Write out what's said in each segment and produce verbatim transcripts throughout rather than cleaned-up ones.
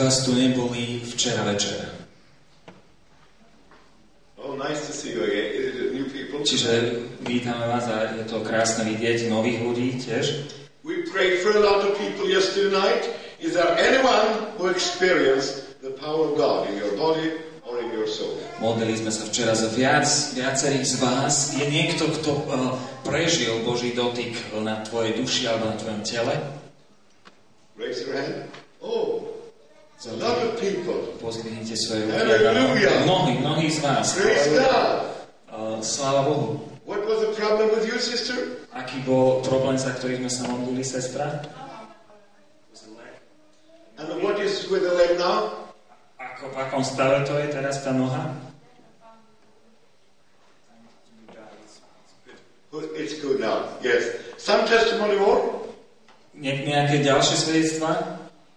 vás tu neboli včera večer. Oh, nice to see you again. Is it new people? Čiže vítame vás a je to krásne vidieť nových ľudí tiež. We prayed for a lot of people yesterday night. Is there anyone who experienced the power of God in your body or in your soul? Modlili sme sa včera za viac, viacerých z vás. Je niekto, kto uh, prežil Boží dotyk na tvojej duši alebo na tvojom tele? Raise your hand. Oh, a lot of people. Pozdvihnite svoje ruky. Hallelujah. Mnohí, mnohí z vás. Praise God. Uh, sláva Bohu. What was the problem with you, sister? Aký bol problém, za ktorý sme sa modlili, sestra? And what is with the leg now? Ako, v akom stave to je teraz tá noha? It's good now, yes. Some testimony more? Ne, nejaké ďalšie svedectvá?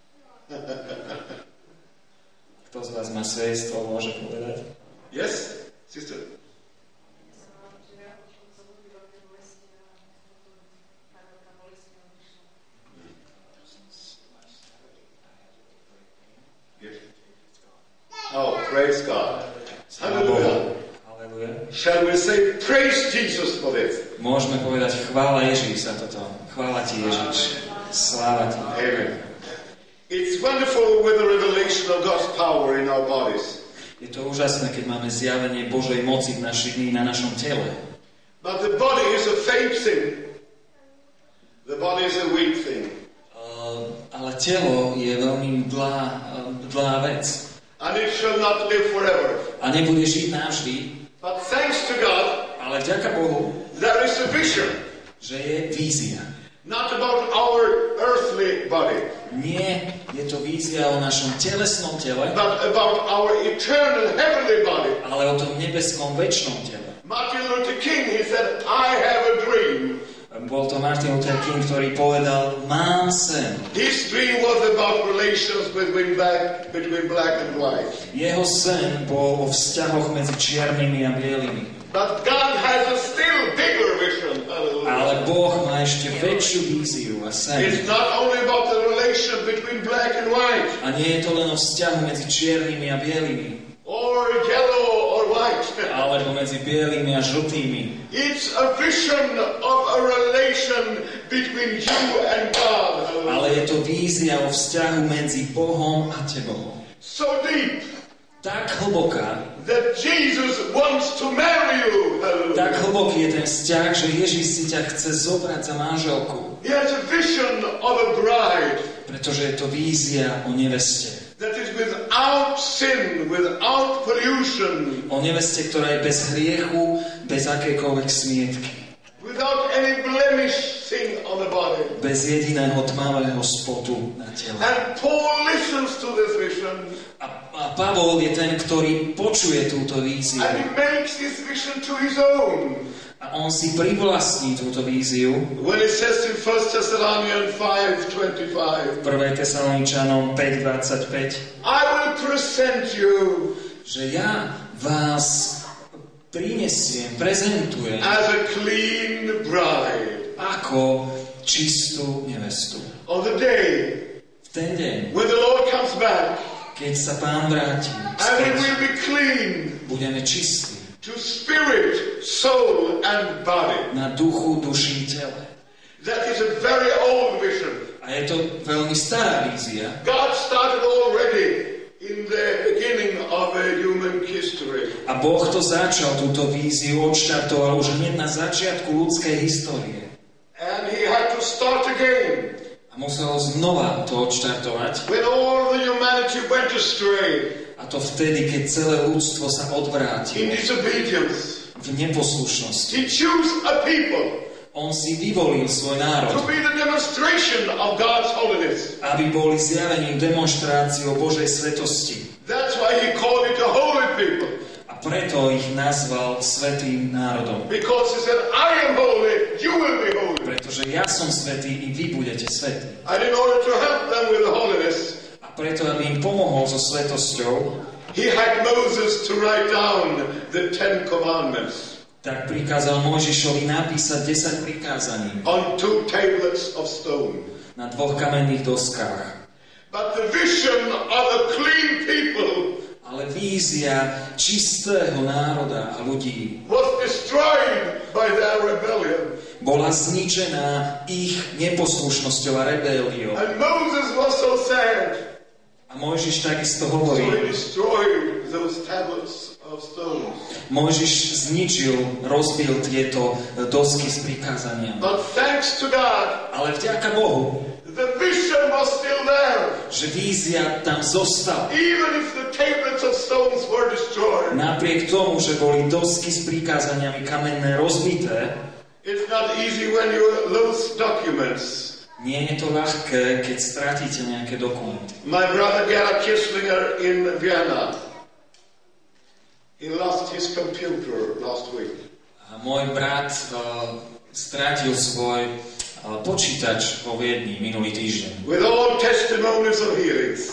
Kto z vás má svedectvo, môže povedať? Yes, sister. Oh, praise God. Hallelujah. Hallelujah. Shall we say praise Jesus for this? Môžeme povedať chvála Ježiš za toto. Chvála ti, Ježiš. Sláva ti. Amen. It's wonderful with the revelation of God's power in our bodies. Je to úžasné, keď máme zjavenie Božej moci v naši, na našom tele. But the body is a faint thing. The body is a weak thing. Uh, ale telo je veľmi mdlá, uh, mdlá vec. And it shall not live forever. A nebude žiť navždy. But thanks to God, ale vďaka Bohu, there is a vision. Že je vízia. Not about our earthly body. Nie, je to vízia o našom telesnom tele. But about our eternal heavenly body. Ale o tom nebeskom večnom tele. Martin Luther King, he said, I have a dream. Bol to Martin Luther King, ktorý povedal, mám sen. His dream was about relations between black, between black and white. Jeho sen bol o vzťahoch medzi čiernymi a bielými. But God has a still bigger vision. Hallelujah. Ale Boh má ešte väčšiu víziu a sen. It's not only about the relation between black and white. A nie je to len o vzťahu medzi čiernymi a bielými. Or yellow or white. Alebo medzi bielými a žltými. It's a vision of a relation between you and God. Ale je to vízia o vzťahu medzi Bohom a tebou. So deep. Tak hlboká. That Jesus wants to marry you. Tak hlboký je ten vzťah, že Ježiš si ťa chce zobrať za manželku. He has a vision of a bride. Pretože je to vízia o neveste. That is without sin, without pollution. O neveste, ktorá je bez hriechu, bez akékoľvek smietky. Without any blemish thing on the body. Bez jediného tmavého spotu na tele. And Paul listens to this vision. A, a Pavol je ten, ktorý počuje túto víziu. And he makes this vision to his own. A on si privlastní túto víziu. When it says in First Thessalonians five twenty-five. prvej Tesaloničanom päť dvadsaťpäť. I will present you. Že ja vás prinesiem, prezentujem as a clean bride. Ako čistú nevestu. On the day v ten deň, when the Lord comes back, keď sa Pán vráti, and we will be clean, budeme čistí. To spirit, soul and body. Na duchu, duši, tele. That is a very old vision. A je to veľmi stará vízia. God started already in the beginning of a human history. A Boh to začal, túto víziu odštartoval už hneď na začiatku ľudskej histórie. And he had to start again. A musel znova to odštartovať. When all the humanity went astray. A to vtedy, keď celé ľudstvo sa odvrátilo. In disobedience. V neposlušnosti. He chose a people. On si vyvolil svoj národ. To be the demonstration of God's holiness. Aby boli zjavením demonštráciou Božej svetosti. That's why he called it a holy people. A preto ich nazval svätým národom. Because he said, I am holy, you will be holy. Pretože ja som svätý i vy budete svätí. And in order to help them with the holiness, a preto, aby im pomohol so svätosťou, he had Moses to write down the Ten Commandments. Tak prikázal Mojžišovi napísať desať prikázaní on two tablets of stone. Na dvoch kamenných doskách. But the vision of a clean people ale vízia čistého národa a ľudí was destroyed by their rebellion. bola zničená ich neposlušnosťou a rebéliou. And Moses was so sad. A Mojžiš takisto So hovorí, he destroyed those tablets of stones. Mojžiš zničil, rozbil tieto dosky s prikázaniami. But thanks to God, Ale vďaka Bohu, the vision was still there. že vízia tam zostala. Even if the tablets of stones were destroyed. Napriek tomu, že boli dosky s prikázaniami kamenné rozbité, It's not easy when you lose documents. nie je to ľahké, keď stratíte nejaké dokumenty. My brother Gerhard Kieslinger in Vienna, he lost his computer last week. A môj brat uh, stratil svoj uh, počítač vo Viedni minulý týždeň. With all testimonies of healings.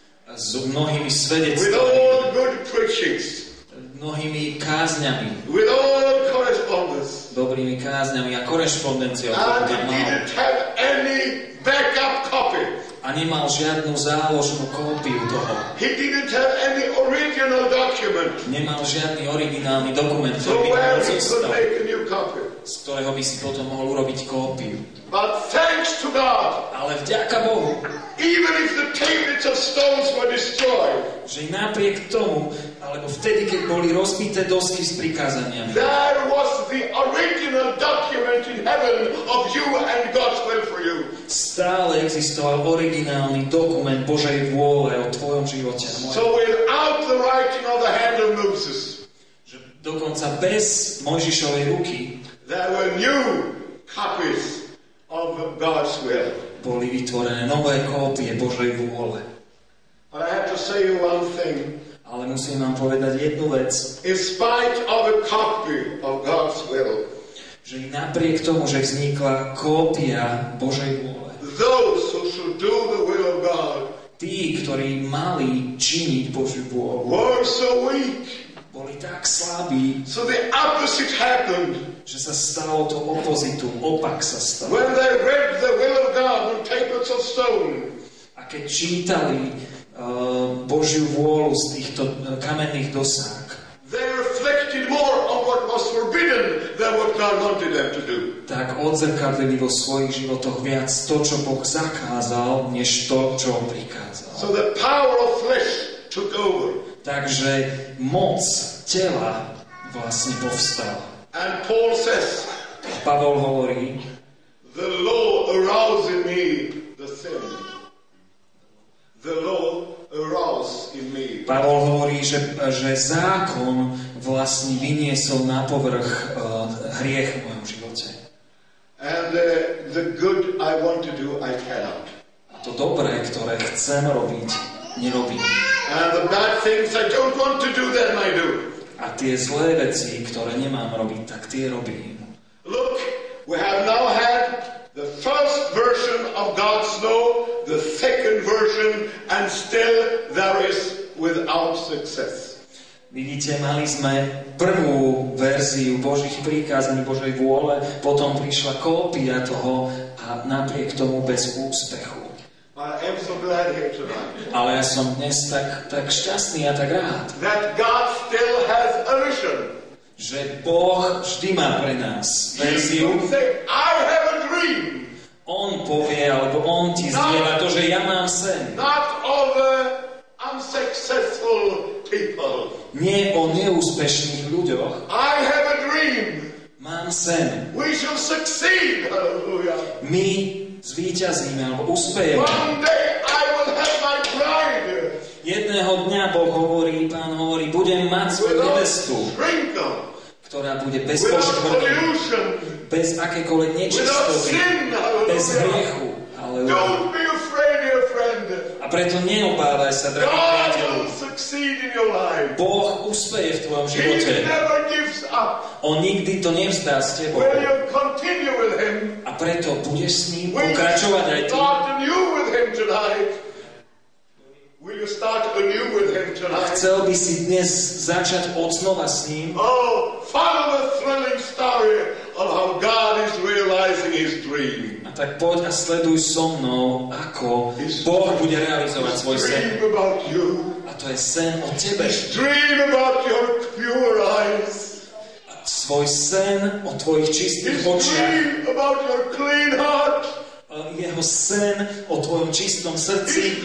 S mnohými With svedectvami, all good preachings. mnohými kázňami, With all correspondence. dobrými kázňami a korešpondenciou, And ktorú he tam mal. didn't have any backup copy. A nemal žiadnu záložnú kópiu toho. He didn't have any original document. Nemal žiadny originálny dokument, So ktorý by where mohol he could zostať, make a new copy. z ktorého by si potom mohol urobiť kópiu. But thanks to God, Ale vďaka Bohu, even if the tablets of stones were destroyed, že napriek tomu, alebo vtedy, keď boli rozbité dosky s prikázaniami, there was the original document in heaven of you and God's will for you. stále existoval originálny dokument Božej vôle o tvojom živote. a mojom. So without the writing of the hand of Moses, Že dokonca bez Mojžišovej ruky there were new copies of God's will. boli vytvorené nové kópie Božej vôle. But I have to say you one thing. Ale musím vám povedať jednu vec, In spite of a copy of God's will, že i napriek tomu, že vznikla kópia Božej vôle, those who should do the will of God tí, ktorí mali činiť Božiu vôľu, were so weak. boli tak slabí, So the opposite happened. že sa stalo to opozitu, opak sa stal. When they read the will of God on tablets of stone, A keď čítali uh, Božiu vôľu z týchto uh, kamenných dosák, they reflected more on what was forbidden than what God wanted them to do. tak odzrkadlili vo svojich životoch viac to, čo Boh zakázal, než to, čo on prikázal. So the power of flesh took over. Takže moc tela vlastne povstala. And Paul says, Pavol hovorí, the law aroused in me the sin. The law aroused in me. Pavol hovorí, že, že zákon vlastne vyniesol na povrch uh, hriech v mojom živote. And uh, the good I want to do, I cannot. A to dobré, ktoré chcem robiť, nerobím. And the bad things I don't want to do, then I do. A tie zlé veci, ktoré nemám robiť, tak tie robím. Look, we have now had the first version of God's law, the second version, and still there is without success. Vidíte, mali sme prvú verziu Božích prikázaní, Božej vôle, potom prišla kópia toho a napriek tomu bez úspechu. I am so glad here tonight Ale ja som dnes tak, tak šťastný a tak rád, that God still has a vision. že Boh vždy má pre nás He verziu. could say, I have a dream, On povie, alebo on ti zdieľa to, že ja mám sen. not of uh, unsuccessful people. Nie o neúspešných ľuďoch. I have a dream. Mám sen. We shall succeed. Hallelujah. My zvíťazíme, alebo uspejeme. One day I will have my bride Jedného dňa Boh hovorí, Pán hovorí, budem mať svoju without nevestu, wrinkle, ktorá bude bez without poškvrny, pollution, bez akékoľvek without nečistoty, sin. bez Hallelujah. hriechu. Aleluja. Don't be afraid, dear friend. A preto neobávaj sa, drahý God priateľu. will succeed in your life. Boh uspeje v tvojom He živote. never gives up. On nikdy to nevzdá s tebou. Will you continue with him? A preto budeš s ním Will you pokračovať aj ty. start anew with him tonight? Will you start anew with him A tonight? chcel by si dnes začať odznova s ním. Oh, follow the thrilling story of how God is realizing his dream. A tak poď a sleduj so mnou, ako Boh bude realizovať svoj sen. A to je sen o tebe. Svoj sen o tvojich čistých očiach. Jeho sen o tvojom čistom srdci.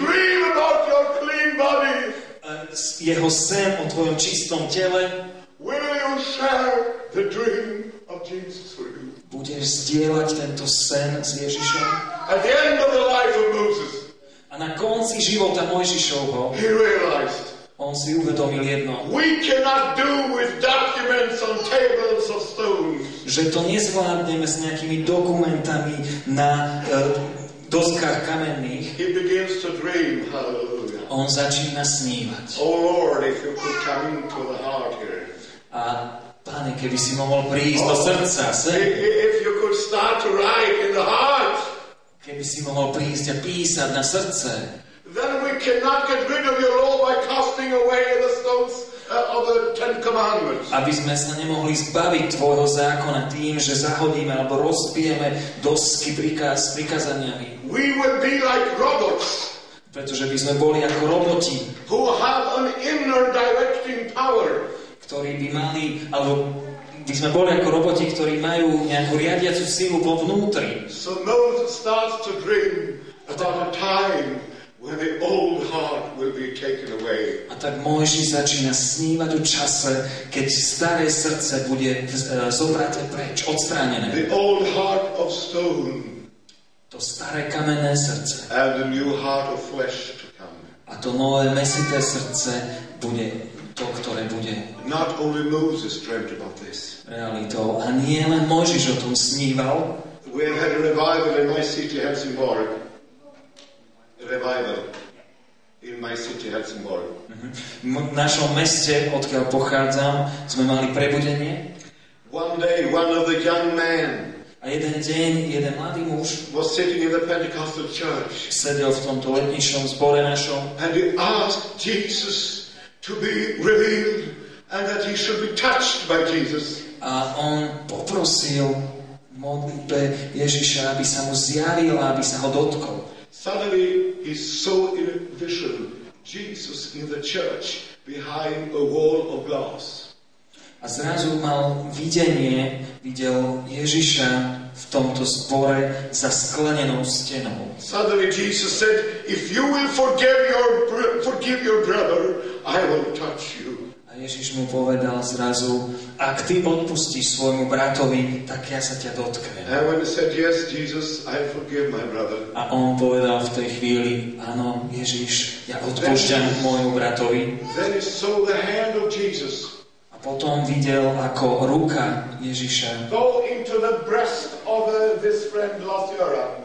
Jeho sen o tvojom čistom tele. Budeš zdieľať tento sen s Ježišom. At the end of the life of Moses, a na konci života Mojžišovho he realized, on si uvedomil jedno. We cannot do with documents on tables of stone. Že to nezvládneme s nejakými dokumentami na uh, doskách kamenných. He begins to dream. Hallelujah. On začína snívať. Oh Lord, if you could come into the heart here. A Pane, keby si mohol prísť oh, do srdca, sem. If you could start to write in the heart. Keby si mohol prísť a písať na srdce. Then we cannot get rid of your law by casting away the stones uh, of the Ten Commandments. Aby sme sa nemohli zbaviť tvojho zákona tým, že zahodíme alebo rozbijeme dosky prikáz, s prikázaniami. We will be like robots. Pretože by sme boli ako roboti. Who have an inner directing power. Ktorí by mali, alebo by sme boli ako roboti, ktorí majú nejakú riadiacu silu vo vnútri. So Moses starts to dream about a time when the old heart will be taken away. A tak Mojžiš začína snívať o čase, keď staré srdce bude zobraté preč, odstránené. The old heart of stone. To staré kamenné srdce. And the new heart of flesh to come. A to nové mäsité srdce bude to, ktoré bude. Not only Moses dreamt about this. Realitou. A nie len Mojžiš o tom sníval. We have had a revival in my city, Helsingborg. A revival in my city, Helsingborg. V našom meste, odkiaľ pochádzam, sme mali prebudenie. One day, one of the young men a jeden deň, jeden mladý muž was sitting in the Pentecostal church. Sedel v tomto letničnom zbore našom. And he asked Jesus to be revealed and that he should be touched by Jesus. A on poprosil v modlitbe Ježiša, aby sa mu zjavil a aby sa ho dotkol. Suddenly he saw in a vision Jesus in the church behind a wall of glass. A zrazu mal videnie, videl Ježiša v tomto zbore za sklenenou stenou. Suddenly Jesus said, if you will forgive your, forgive your brother, I will touch you. A Ježiš mu povedal zrazu, ak ty odpustíš svojmu bratovi, tak ja sa ťa dotknem. And when he said, yes, Jesus, I forgive my brother. A on povedal v tej chvíli, áno, Ježiš, ja odpúšťam môjmu bratovi. Then he saw the hand of Jesus. A potom videl, ako ruka Ježiša go into the breast of uh, this friend Lasera.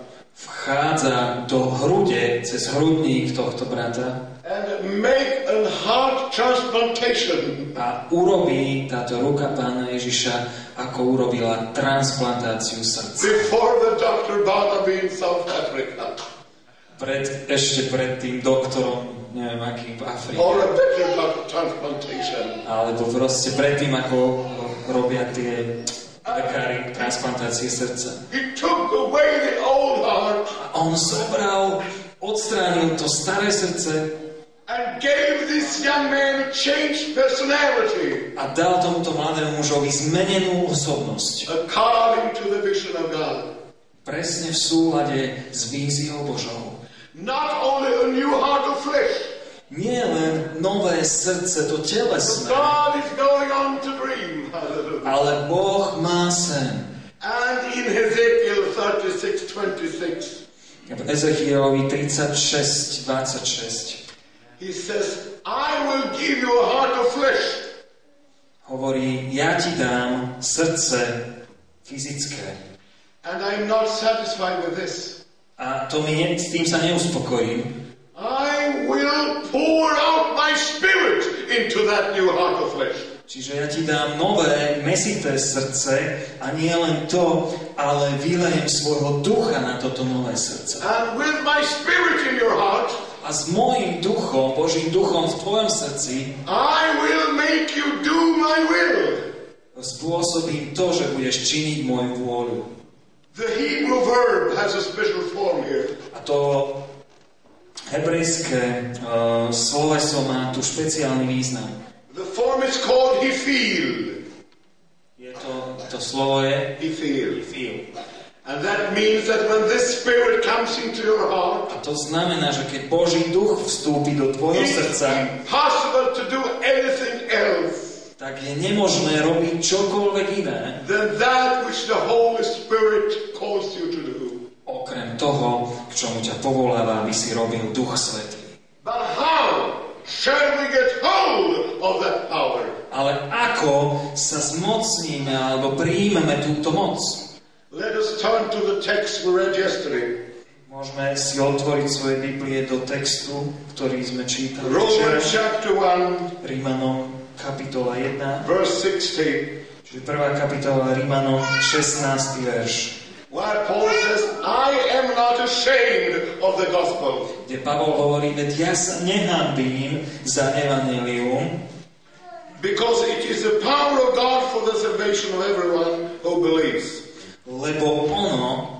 Vchádza do hrude, cez hrudník tohto brata. And make a heart transplantation. A urobí táto ruka Pána Ježiša, ako urobila transplantáciu srdca. Before the doctor Barnaby in South Africa. Pred, ešte pred tým doktorom, neviem akým v Afrike. Or a better transplantation. Alebo proste pred tým, ako robia tie lekári transplantácie srdca. He took away the old heart. A on zobral, odstránil to staré srdce. And gave this young man a changed personality. A dal tomuto mladému mužovi zmenenú osobnosť. According to the vision of God. Presne v súlade s víziou Božou. Not only a new heart of flesh. Nie len nové srdce, to telesné. God is going on to dream. Hallelujah. Ale Boh má sen. And in Ezekiel thirty-six twenty-six. V Ezechielovi tridsaťšesť dvadsaťšesť. He says, I will give you a heart of flesh. Hovorí, ja ti dám srdce fyzické. And I'm not satisfied with this. A to mi ne, s tým sa neuspokojím. I will pour out my spirit into that new heart of flesh. Čiže ja ti dám nové, mäsité srdce a nie len to, ale vylejem svojho ducha na toto nové srdce. And with my spirit in your heart, a s mojím duchom, Božím duchom v tvojom srdci, I will make you do my will. Spôsobím to, že budeš činiť moju vôľu. The Hebrew verb has a special form here. A to hebrejské uh, sloveso má tu špeciálny význam. The form is called hifil. Je to, to slovo je Hifil. hifil. And that means that when this spirit comes into your heart, A to znamená, že keď Boží duch vstúpi do tvojho it's srdca, impossible to do anything else tak je nemožné robiť čokoľvek iné, than that which the Holy Spirit calls you to do. okrem toho, k čomu ťa povoláva, aby si robil Duch Svätý. But how shall we get hold of that power? Ale ako sa zmocníme alebo príjmeme túto moc? Let us turn to the text we read yesterday. Môžeme si otvoriť svoje Biblie do textu, ktorý sme čítali Romans včera. chapter one, Rímanom kapitola jedna, verse sixteen. čiže prvá kapitola Rímanom šestnásty verš, Where Paul says, I am not ashamed of the gospel. kde Pavol hovorí, veď ja sa nehanbím za evanjelium, Because it is the power of God for the salvation of everyone who believes. lebo ono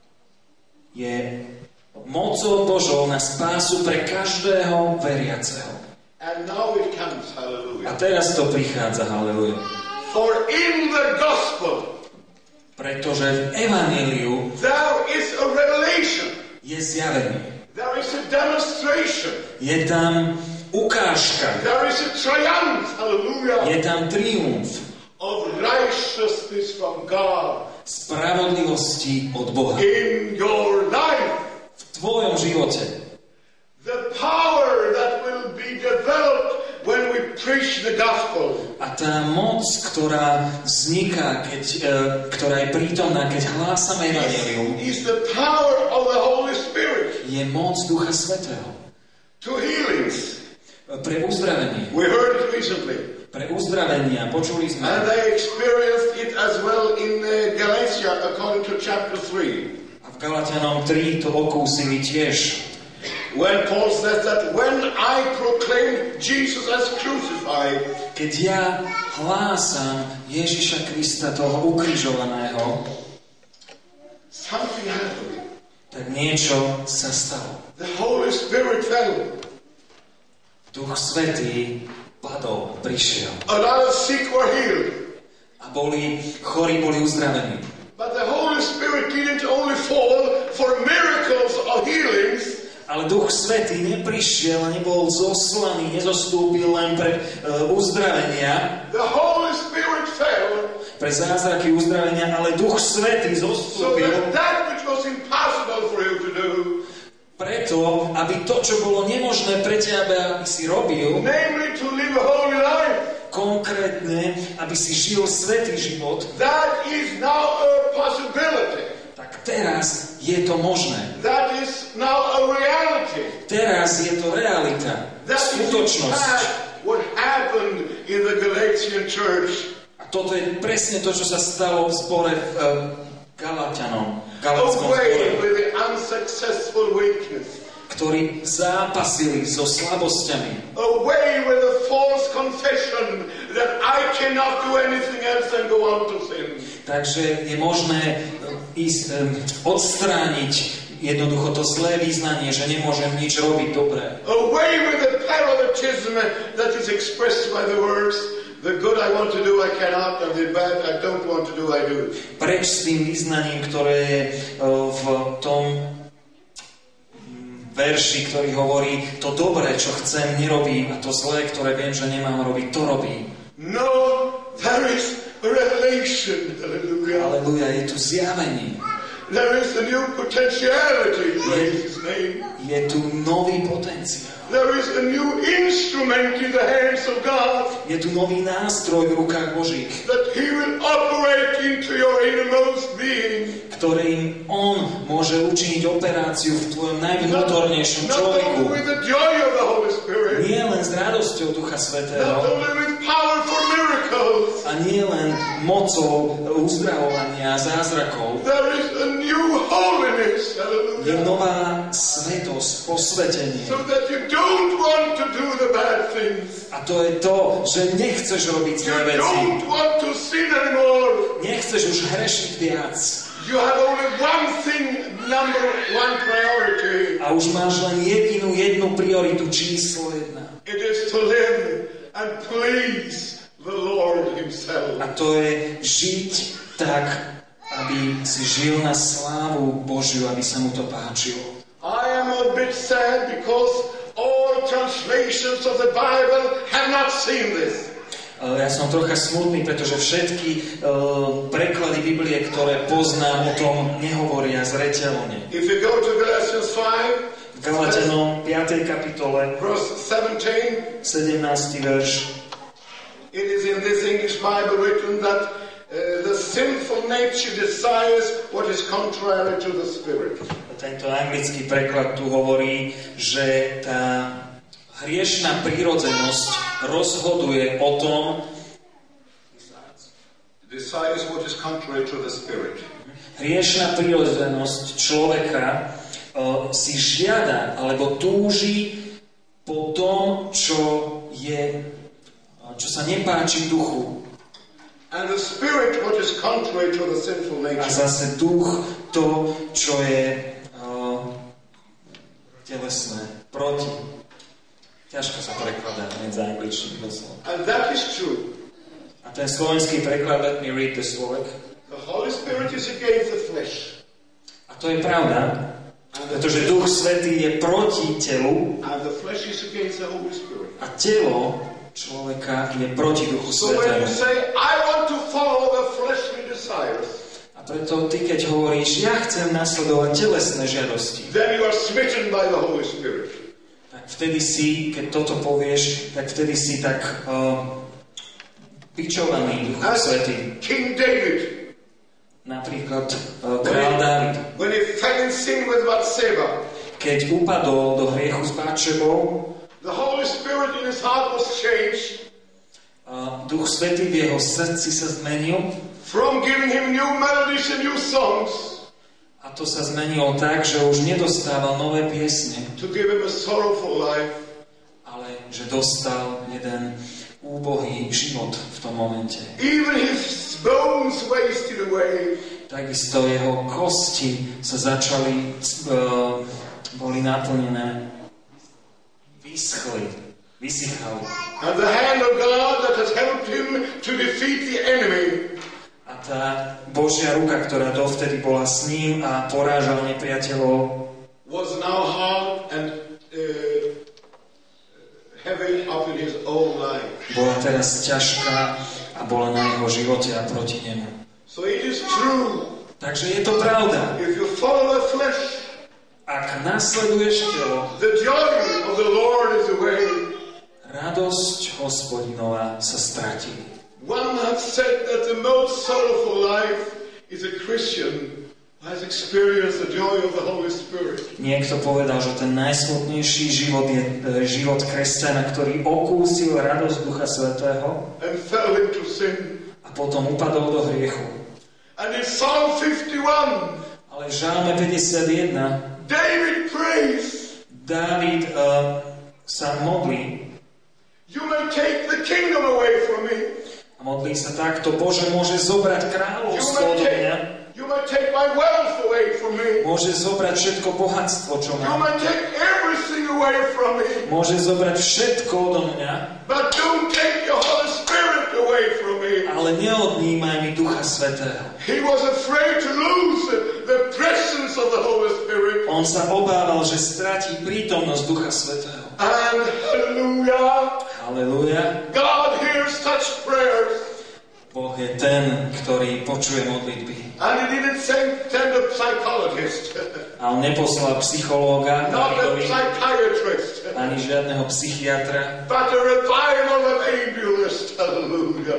je mocou Božou na spásu pre každého veriaceho. And now it comes, A hallelujah. teraz to prichádza, haleluja. For in the gospel Pretože v evanjeliu there is a revelation. je zjavenie. There is a demonstration. Je tam ukážka. There is a triumph, hallelujah, Je tam triumf of righteousness from God spravodlivosti od Boha. in your life. V tvojom živote. The power that will be developed when we preach the gospel. A tá moc, ktorá vzniká, keď, e, ktorá je prítomná, keď hlásame evanjelium, Is the power of the Holy Spirit je moc Ducha Svätého. to healings. Pre uzdravenie. We heard it recently. Pre uzdravenia. Počuli sme. And they experienced it as well in uh, Galatia according to chapter three. A v Galatianom tri to okúsili tiež. When Paul says that when I proclaim Jesus as crucified, Keď ja hlásam Ježiša Krista, toho ukrižovaného, something happened. tak niečo sa stalo. The Holy Spirit fell. Duch Svätý padol, prišiel. A lot of sick were healed. A boli, chorí boli uzdravení. But the Holy Spirit didn't only fall for miracles or healings. Ale Duch Svätý neprišiel a nebol zoslaný, nezostúpil len pre uh, uzdravenia, The Holy Spirit fell pre zázraky uzdravenia, ale Duch Svätý so zostúpil that that which was impossible for you to do, preto, aby to, čo bolo nemožné pre teba, aby si robil, namely to live a holy life, konkrétne, aby si žil svätý život, that is now a possibility. tak teraz je to možné. That is now a reality. Teraz je to realita, That is in skutočnosť. fact what happened in the Galatian church. A toto je presne to, čo sa stalo v zbore v uh, Galatianom, Galatskom Away zbore, with the unsuccessful weakness. ktorí zápasili so slabosťami. Away with the false confession that I cannot do anything else than go on to sin. Takže je možné ísť, um, odstrániť jednoducho to zlé význanie, že nemôžem nič robiť dobre. Away with the parallelism that is expressed by the words, the good I want to do I cannot, and the bad I don't want to do I do. Preč s tým význaním, ktoré je uh, v tom verši, ktorý hovorí, to dobré, čo chcem, nerobím, a to zlé, ktoré viem, že nemám robiť, to robím. No, there is a revelation. Hallelujah. Aleluja, je tu zjavenie. There is a new potentiality. Praise His name. Je tu nový potenciál. There is a new instrument in the hands of God Je tu nový nástroj v rukách Božích, that He will operate into your innermost being. ktorým On môže učiniť operáciu v tvojom najvnútornejšom Not človeku. only with the joy of the Holy Spirit, Nie len s radosťou Ducha not Svätého only with power for miracles. a nie len mocou uzdravovania a zázrakov. There is a new holiness. Je Hallelujah. nová svetosť, posvetenie. So that you don't want to do the bad things. A to je to, že nechceš robiť You zlé veci. don't want to sin anymore. Nechceš už hrešiť viac. You have only one thing, number one priority. A už máš len jedinú, jednu prioritu, číslo jedna. It is to live and please the Lord himself. A to je žiť tak, aby si žil na slávu Božiu, aby sa mu to páčilo. I am a bit sad because all translations of the Bible have not seen this. Ja som trocha smutný, pretože všetky uh, preklady Biblie, ktoré poznám, o tom nehovoria zreteľne. If you go to Galatians five, V Galatianom piatej kapitole, verse seventeen, sedemnásty verš, it is in this English Bible written that uh, the sinful nature desires what is contrary to the Spirit. Tento anglický preklad tu hovorí, že tá hriešná prírodzenosť rozhoduje o tom, Desires what is contrary to the Spirit. hriešná prírodzenosť človeka uh, si žiada alebo túži po tom, čo je, čo sa nepáči duchu. And the Spirit what is contrary to the sinful A nature. zase duch to, čo je uh, telesné, proti. Ťažko sa prekladá hneď za angličtinu doslova. And that is true. A ten slovenský preklad, let me read the Slovak. The Holy Spirit is against the flesh. A to je pravda, pretože Duch Svätý je proti telu And the flesh is against the Holy Spirit. a telo človeka je proti Duchu So when you Svätému. say, I want to follow the fleshly desires, A preto ty, keď hovoríš, ja chcem nasledovať telesné žiadosti, then you are smitten by the Holy Spirit. tak vtedy si, keď toto povieš, tak vtedy si tak uh, pičovaný Duchom As Svätým. King David, Napríklad uh, kráľ Dávid, when he fell in sin with Bathsheba, keď upadol do hriechu s Bátšebou, the Holy Spirit in his heart was changed uh, Duch Svätý v jeho srdci sa zmenil from giving him new melodies and new songs a to sa zmenilo tak, že už nedostával nové piesne, to give him a sorrowful life. ale že dostal jeden úbohý život v tom momente. Even his bones wasted away. Takisto jeho kosti sa začali, uh, boli naplnené, vyschli, vysychali. And the hand of God that has helped him to defeat the enemy A tá Božia ruka, ktorá dovtedy bola s ním a porážala nepriateľov, was now hard and uh, heavy up in his own life. bola teraz ťažká a bola na jeho živote a proti nemu. So it is true, Takže je to pravda. if you follow the flesh, Ak nasleduješ telo, the joy of the Lord is away. radosť Hospodinová sa stratí. One has said that the most sorrowful life is a Christian who has experienced the joy of the Holy Spirit. Niekto povedal, že ten najsmutnejší život je e, život kresťana, ktorý okúsil radosť Ducha Svätého And fell into sin. a potom upadol do hriechu. And in Psalm fifty-one, Ale v Žalme päťdesiatjeden David prays, Dávid uh, sa modlí you may take the kingdom away from me. a modlí sa takto: Bože, môže zobrať You kráľovstvo may odo mňa, take, you may take my wealth away from me. môže zobrať všetko bohatstvo, čo You mám, may take everything away from me. môže zobrať všetko odo mňa, But don't take your Holy Spirit away from me. ale neodnímaj mi Ducha Svätého. He was afraid to lose the presence of the Holy Spirit. On sa obával, že stratí prítomnosť Ducha Svätého. And hallelujah, Halelúja. God hears such prayers. Boh je ten, ktorý počuje modlitby. And he didn't send, send a psychologist, A on neposlal psychológa, not a Dávidovi, psychiatrist, ani žiadneho psychiatra, but a revival evangelist. Hallelujah.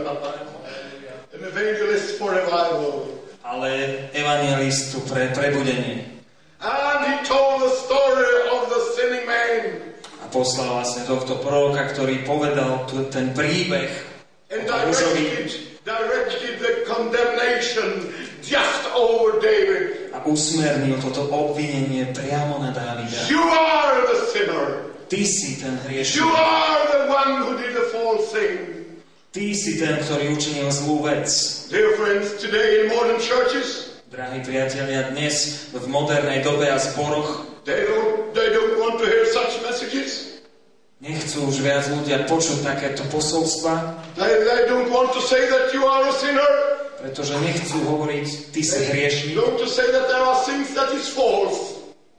An evangelist for revival. ale evangelistu pre prebudenie. And he told the story of the sinning man. A poslal vlastne tohto proroka, ktorý povedal tu, ten príbeh And o mužovi directed, directed the condemnation just over David. a usmernil toto obvinenie priamo na Dávida. You are the sinner. Ty si ten You hriešnik. are the one who did the false thing. Ty si ten, ktorý učinil zlú vec. Dear friends, today in modern churches, Drahí priatelia, dnes v modernej dobe a zboroch They don't, they don't want to hear such messages. nechcú už viac ľudia počuť takéto posolstva, They, they don't want to say that you are a sinner. pretože nechcú hovoriť, ty si hriešnik. They don't want to say that there are things that is false.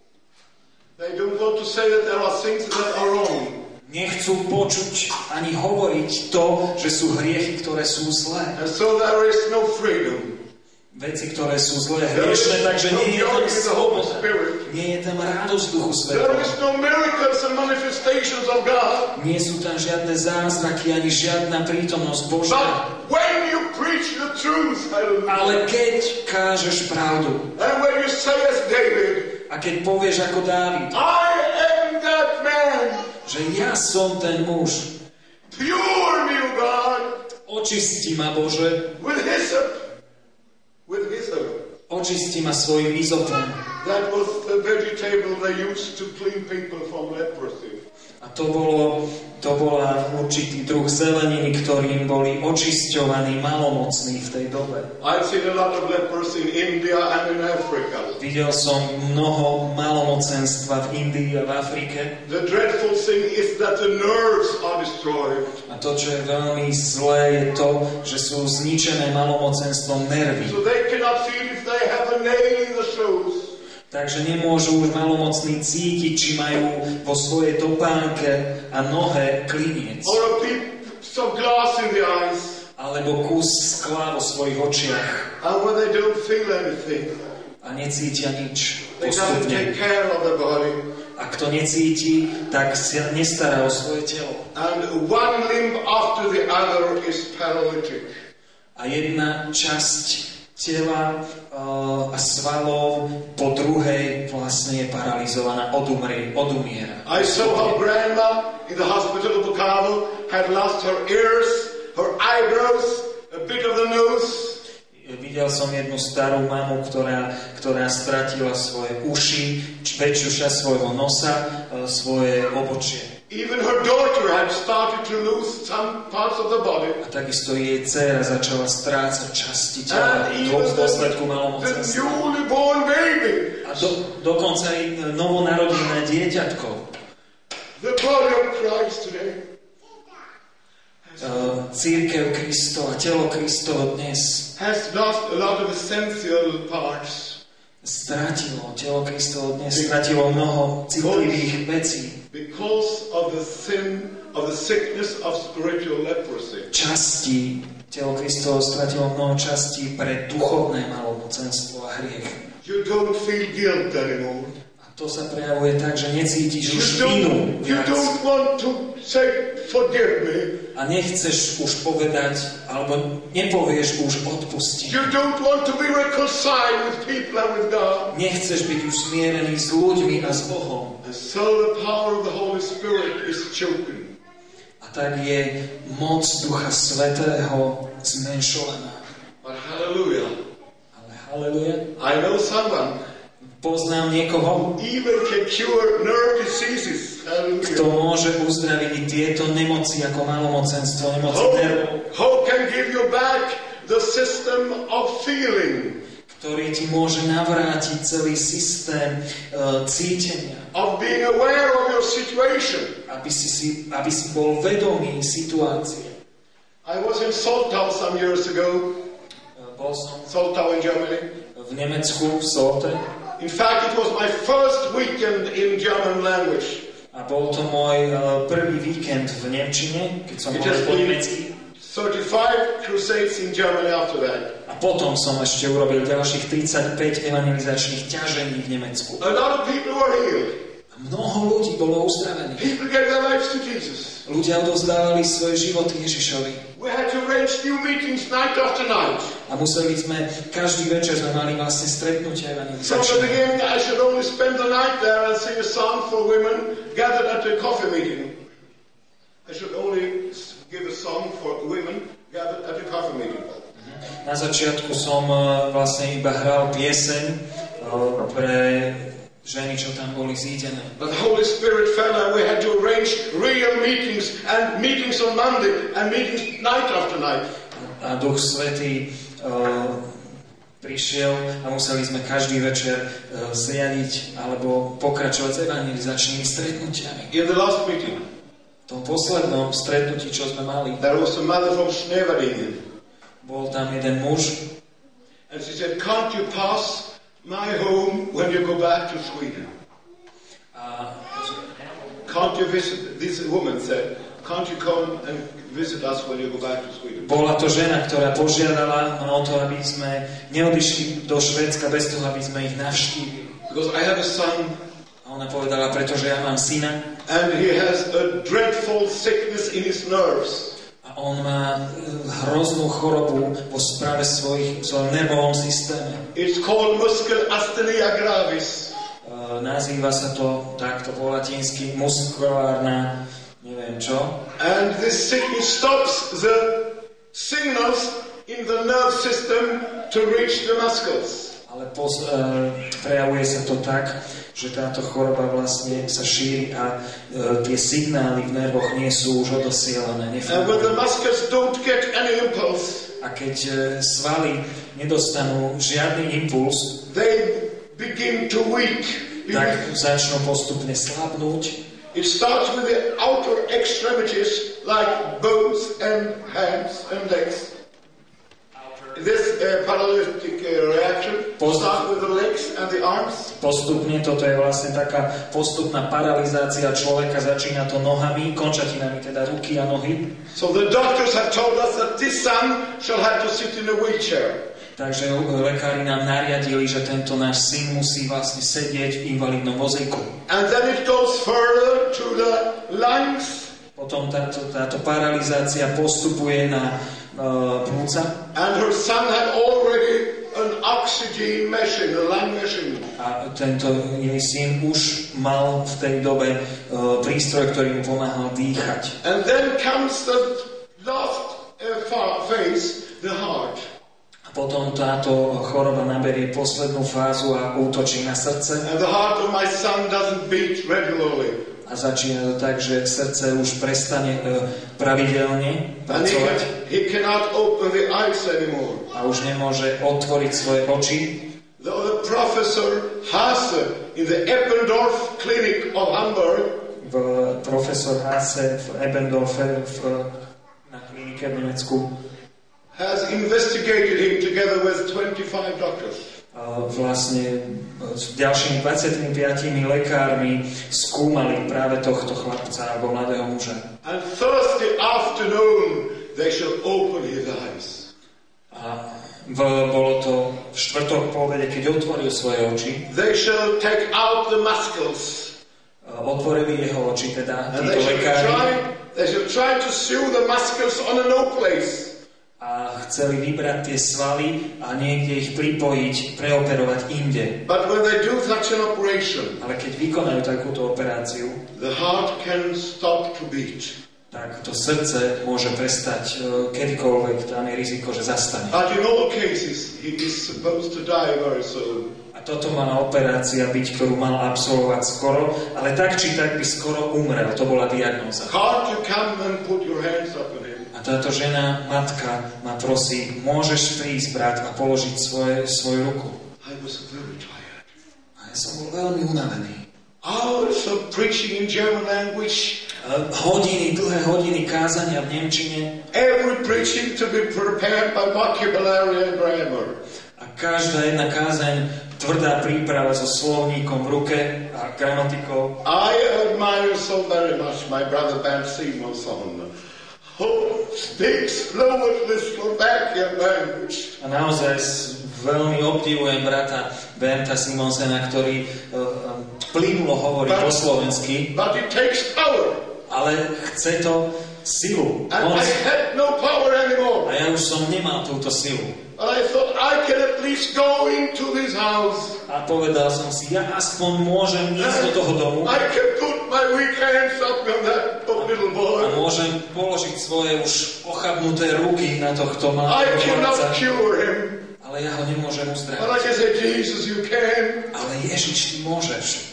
They don't want to say that there are things that are wrong. Nechcú počuť ani hovoriť to, že sú hriechy, ktoré sú zlé. And so there is no freedom. Veci, ktoré sú zlé, hriešne, takže nie je tam sloboda. Nie je tam radosť Duchu There Svätého. is no miracles and manifestations of God. Nie sú tam žiadne zázraky, ani žiadna prítomnosť Božia. But when you preach the truth, hallelujah, Ale keď kážeš pravdu and when you say as David, a keď povieš ako Dávid, I am that man, že ja som ten muž, pure me, O God, očisti ma, Bože, with hyssop, with hyssop. očisti ma svojim izopom. That was the vegetable they used to clean people from leprosy. A to, bolo, to bola určitý druh zeleniny, ktorým boli očisťovaní malomocní v tej dobe. I've seen a lot of lepers in India and in Africa. Videl som mnoho malomocenstva v Indii a v Afrike. The dreadful thing is that the nerves are destroyed. A to, čo je veľmi zlé, je to, že sú zničené malomocenstvom nervy. So they cannot feel if they have a nail in the shoes. Takže nemôžu už malomocní cítiť, či majú vo svojej topánke a nohe kliniec. Or a piece of glass in the eyes. Alebo kus skla vo svojich očiach. And when they don't feel anything, A necítia nič they can't take postupne. care of their body. A kto necíti, tak sa nestará o svoje telo. And one limb after the other is paralytic. A jedna časť tela uh, a svalov po druhej vlastne je paralizovaná, odumrie, odumiera. I saw her grandma in the hospital of Bukavu had lost her ears, her eyebrows, a bit of the nose. Videl som jednu starú mamu, ktorá, ktorá stratila svoje uši, väčšiu časť svojho nosa, uh, svoje obočie. Even her daughter had started to lose some parts of the body. A takisto jej dcéra začala strácať časti tela And v even the, dôsledku the malomocenstva. newly born baby. A do, dokonca aj novonarodené dieťatko. The body of Christ today. Uh, Církev Kristova, telo Kristovo dnes Has lost a lot of essential parts stratilo, telo Kristovo dnes stratilo mnoho citlivých vecí. because of the sin of the sickness of spiritual leprosy. Časti, telo Kristovo stratilo mnoho častí pre duchovné malomocenstvo a hriech. You don't feel guilt anymore. A to sa prejavuje tak, že necítiš You už vinu don't, you viac. don't want to say, forgive me. A nechceš už povedať, alebo nepovieš už odpustiť. You don't want to be reconciled with people and with God. Nechceš byť už smierený s ľuďmi a s Bohom. And so the power of the Holy Spirit is choken. A tak je moc Ducha Svätého zmenšovaná. But hallelujah. Ale haleluja. I know someone Poznám niekoho, even can cure nerve diseases. kto Hallelujah. môže uzdraviť i tieto nemoci ako malomocenstvo, nemoci Who, nervov, who can give you back the system of feeling, ktorý ti môže navrátiť celý systém uh, cítenia, of being aware of your situation. aby si, si, aby si bol vedomý situácie. I was in Soltau some years ago, Uh, bol som Soltau in Germany. v Nemecku, v Solte, In fact, it was my first weekend in German language. a bol to môj uh, prvý víkend v nemčine, keď som It hovoril has po been nemecky. thirty-five crusades in Germany after that. A potom som ešte urobil ďalších tridsaťpäť evangelizačných ťažení v Nemecku. A lot of people were healed. A mnoho ľudí bolo uzdravených. People gave their lives to Jesus. Ľudia odovzdávali svoje životy Ježišovi. We had to arrange new meetings night after night. A museli sme, každý večer sme mali vlastne stretnutia From the evangelizačné. beginning, I should only spend the night there and sing a song for women gathered at a coffee meeting. I should only give a song for women gathered at a coffee meeting. Na začiatku som uh, vlastne iba hral pieseň uh, pre ženy, čo tam boli zídené. But the Holy Spirit fell and we had to arrange real meetings and meetings on Monday and meetings night after night. A Duch Svätý uh, prišiel a museli sme každý večer uh, zriadiť alebo pokračovať s evangelizačnými stretnutiami. In the last meeting, v tom poslednom stretnutí, čo sme mali, there was a mother from Sneverdingen. Bol tam jeden muž. And she said, can't you pass my home when you go back to Sweden? A Can't you visit, this woman said, can't you come and visit us when you go back to Sweden? bola to žena, ktorá požiadala ma o to, aby sme neodišli do Švédska bez toho, aby sme ich navštívili. Because I have a son. A ona povedala, pretože ja mám syna. And he has a dreadful sickness in his nerves. A on má hroznú chorobu vo správe svojich, svojom nervovom systéme. It's called musculoasthenia gravis. Uh, nazýva sa to takto po latinsky muskulárna, neviem čo. And this sickness stops the signals in the nerve system to reach the muscles. Ale pos, uh, prejavuje sa to tak, že táto choroba vlastne sa šíri a uh, tie signály v nervoch nie sú už odosielané. And when the muscles don't get any impulse, a keď uh, svaly nedostanú žiadny impuls, they begin to weak. tak začnú postupne slabnúť. It starts with the outer extremities like bones and hands and legs. This uh, paralytic uh, reaction starts with the legs and the arms. Postupne toto je vlastne taká postupná paralizácia človeka, začína to nohami, končatinami, teda ruky a nohy. So the doctors have told us that this son shall have to sit in a wheelchair. Takže lekári nám nariadili, že tento náš syn musí vlastne sedieť v invalidnom vozíku. And then it goes further to the lungs. Potom táto, táto paralizácia postupuje na uh, plúca. And her son had already an oxygen machine, a lung machine. A tento jej syn už mal v tej dobe uh, prístroj, ktorý mu pomáhal dýchať. And then comes the last uh, phase, the heart. Potom táto choroba naberie poslednú fázu a útočí na srdce. And the heart of my son doesn't beat regularly. A začína to tak, že srdce už prestane uh, pravidelne pracovať. And he, can, he cannot open the eyes anymore. A už nemôže otvoriť svoje oči. The, the professor Hase in the Eppendorf clinic of Hamburg, v profesor Hase v Eppendorfe v, na klinike v Nemecku, has investigated him together with twenty-five doctors. Vlastne s ďalšími dvadsaťpäť lekármi skúmali práve tohto chlapca alebo mladého muža. And Thursday afternoon they shall open his eyes. A v, bolo to v štvrtok po obede, keď otvoril svoje oči. They shall take out the muscles. Otvorili jeho oči, teda and títo they lekári. Try, they shall try to sew the muscles on a no place. A chceli vybrať tie svaly a niekde ich pripojiť, preoperovať inde. But when they do such an operation, ale keď vykonajú takúto operáciu, the heart can stop to beat. Tak to srdce môže prestať kedykoľvek, tam je riziko, že zastane. But in all cases, he is supposed to die very soon. A toto mala operácia byť, ktorú mal absolvovať skoro, ale tak či tak by skoro umrel. To bola diagnóza. Can't you come and put your hands up on him? A táto žena, matka, ma prosí, môžeš prísť, brat, a položiť svoje, svoju ruku. I was very tired. A ja som bol veľmi unavený. Hours of preaching in German language. Uh, hodiny, dlhé hodiny kázania v nemčine. Every preaching to be prepared by vocabulary and grammar. A každá jedna kázaň, tvrdá príprava so slovníkom v ruke a gramatikou. I admire so very much my brother Bernd Simonson. Who speaks fluently Slovakian language. A naozaj veľmi obdivujem brata Bernta Simonsena, ktorý uh, um, plynulo hovorí po slovensky. But it takes power. Ale chce to silu. And On... I had no power anymore. A ja už som nemal túto silu. But I thought I can at least go into this house. A povedal som si, ja aspoň môžem ísť do toho domu. I can put my weak hands up on that little boy. A môžem položiť svoje už ochabnuté ruky na tohto malého I cannot chlapca. cure him. Ale ja ho nemôžem But uzdraviť. I can say, Jesus, you can. Ale Ježiš, ty môžeš.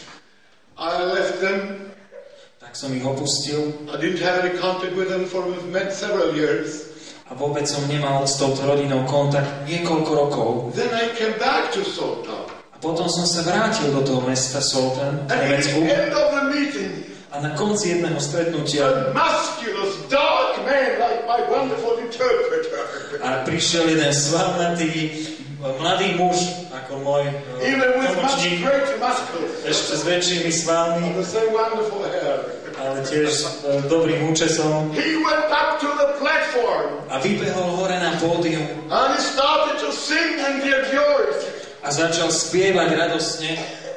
I left them. Tak som ich opustil. I didn't have any contact with them for several years. A A vôbec som nemal s touto rodinou kontakt niekoľko rokov. Then I came back to Sultan. A potom som sa vrátil do toho mesta Sultan v Nemecku. And at the end of the meeting, a na konci jedného stretnutia a musculous, dark man like my wonderful interpreter. A prišiel jeden svalnatý mladý muž, ako môj tlmočník, ešte s väčšími svalmi, ale tiež s dobrým účesom. A vybehol hore na pódium a začal spievať radostne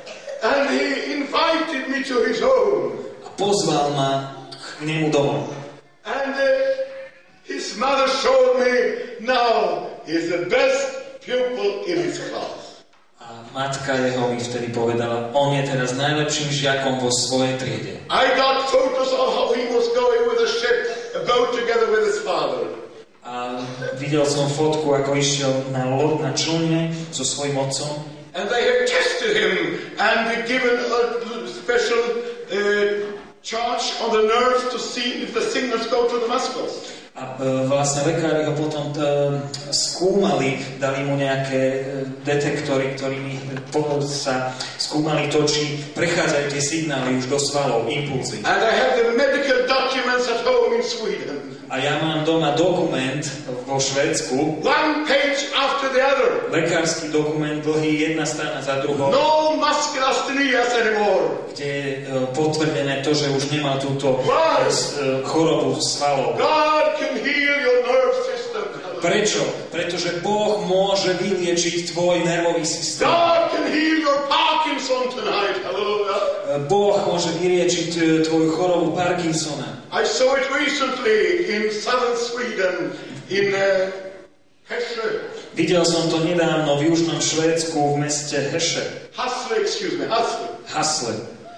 a pozval ma k nemu domov. And uh, his mother showed me now he's the best pupil in his class. A matka jeho mi vtedy povedala, on je teraz najlepším žiakom vo svojej triede. I got photos of how he was going with a ship, a boat together with his father. A videl som fotku, ako išiel na loď na člne so svojím otcom. And they had tested him and given a special uh, charge on the nerves to see if the signals go to the muscles. A e, vlastne lekári ho potom e, skúmali, dali mu nejaké e, detektory, ktorými po, sa skúmali to, či prechádzajú tie signály už do svalov, impulzy. And I have the medical documents at home in Sweden. A ja mám doma dokument vo Švédsku. One page after the other. Lekársky dokument dlhý, jedna strana za druhou. No muscular stenias anymore. Kde je e, potvrdené to, že už nemá túto e, chorobu svalov. God can heal your nerve system. Prečo? Pretože Boh môže vyliečiť tvoj nervový systém. God can heal your Parkinson tonight. Hallelujah. Boh môže vyliečiť tvoju chorobu Parkinsona. I saw it recently in southern Sweden, in uh, Hesse. Videl som to nedávno v južnom Švédsku v meste Hesse. Hasle, excuse me, Hasle. Hasle.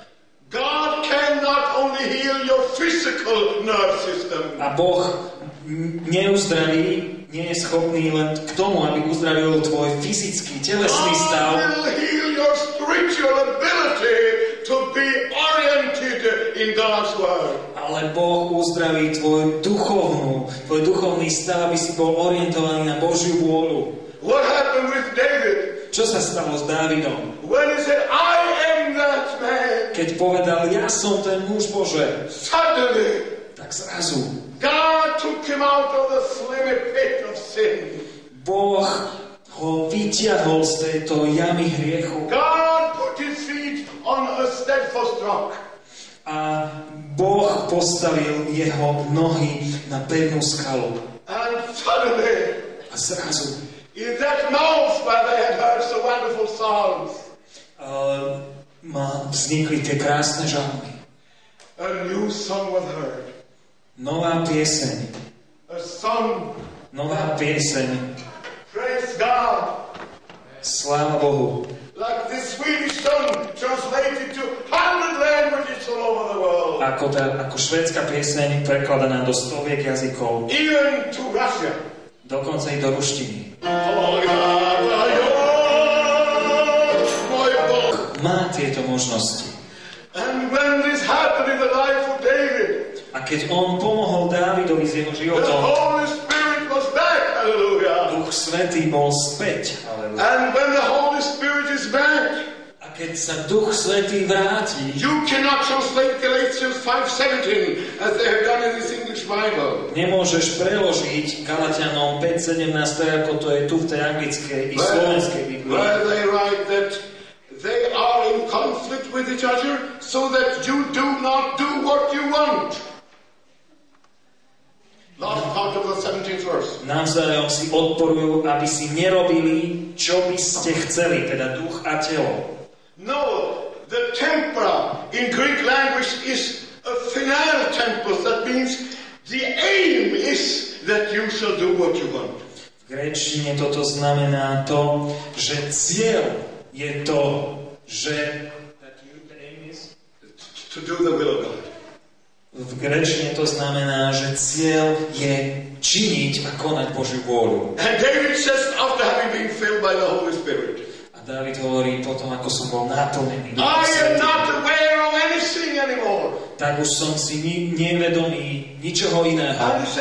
God can not only heal your physical nerve system. A Boh neuzdraví, nie je schopný len k tomu, aby uzdravil tvoj fyzický, telesný stav. God will heal your spiritual ability to be oriented in God's word. Ale Boh uzdraví tvoj duchovnú, tvoj duchovný stav, aby si bol orientovaný na Božiu vôľu. What happened with David? Čo sa stalo s Dávidom? When he said, I am that man. Keď povedal, ja som ten muž Bože. Suddenly, tak zrazu God took him out of the slimy pit of sin. Boh ho vyťahol z tejto jamy hriechu. God put his feet on a steadfast rock. A Boh postavil jeho nohy na pevnú skalu. And suddenly, a zrazu, in that mouth where they had heard so wonderful songs, uh, ma vznikli tie krásne žalmy. A new song was heard. Nová pieseň. A song. Nová pieseň. Praise God. Sláva Bohu. Like this Swedish song translated to hundred languages all over the world. Ako, tá, ako švédska pieseň prekladaná do stoviek jazykov. Even to Russia. Dokonca i do ruštiny. Má tieto možnosti. And when this happened in the life of David, a keď on pomohol Dávidovi s jeho životom, the Holy Spirit was back. Hallelujah. Duch Svätý bol späť. Hallelujah. And when the Holy Spirit is back, a keď sa Duch Svätý vráti, you cannot translate Galatians five seventeen as they have done in this English Bible. Nemôžeš preložiť Galatianom päť sedemnásť, ako to je tu v tej anglickej i slovenskej Biblii. Where they write that they are in conflict with each other so that you do not do what you want. Last part of the seventeenth verse. Navzájom si odporujú, aby si nerobili, čo by ste chceli, teda duch a telo. No, the tempora in Greek language is a finale tempus. That means the aim is that you shall do what you want. V gréčtine toto znamená to, že cieľ je to, že that you, the aim is to do the will of God. V gréčtine to znamená, že cieľ je činiť a konať Božiu vôľu. And David says after having been filled by the Holy Spirit. A Dávid hovorí potom, ako som bol naplnený Duchom I am Svätým. not aware of anything anymore. Tak už som si ni- nevedomý ničoho iného. And he says,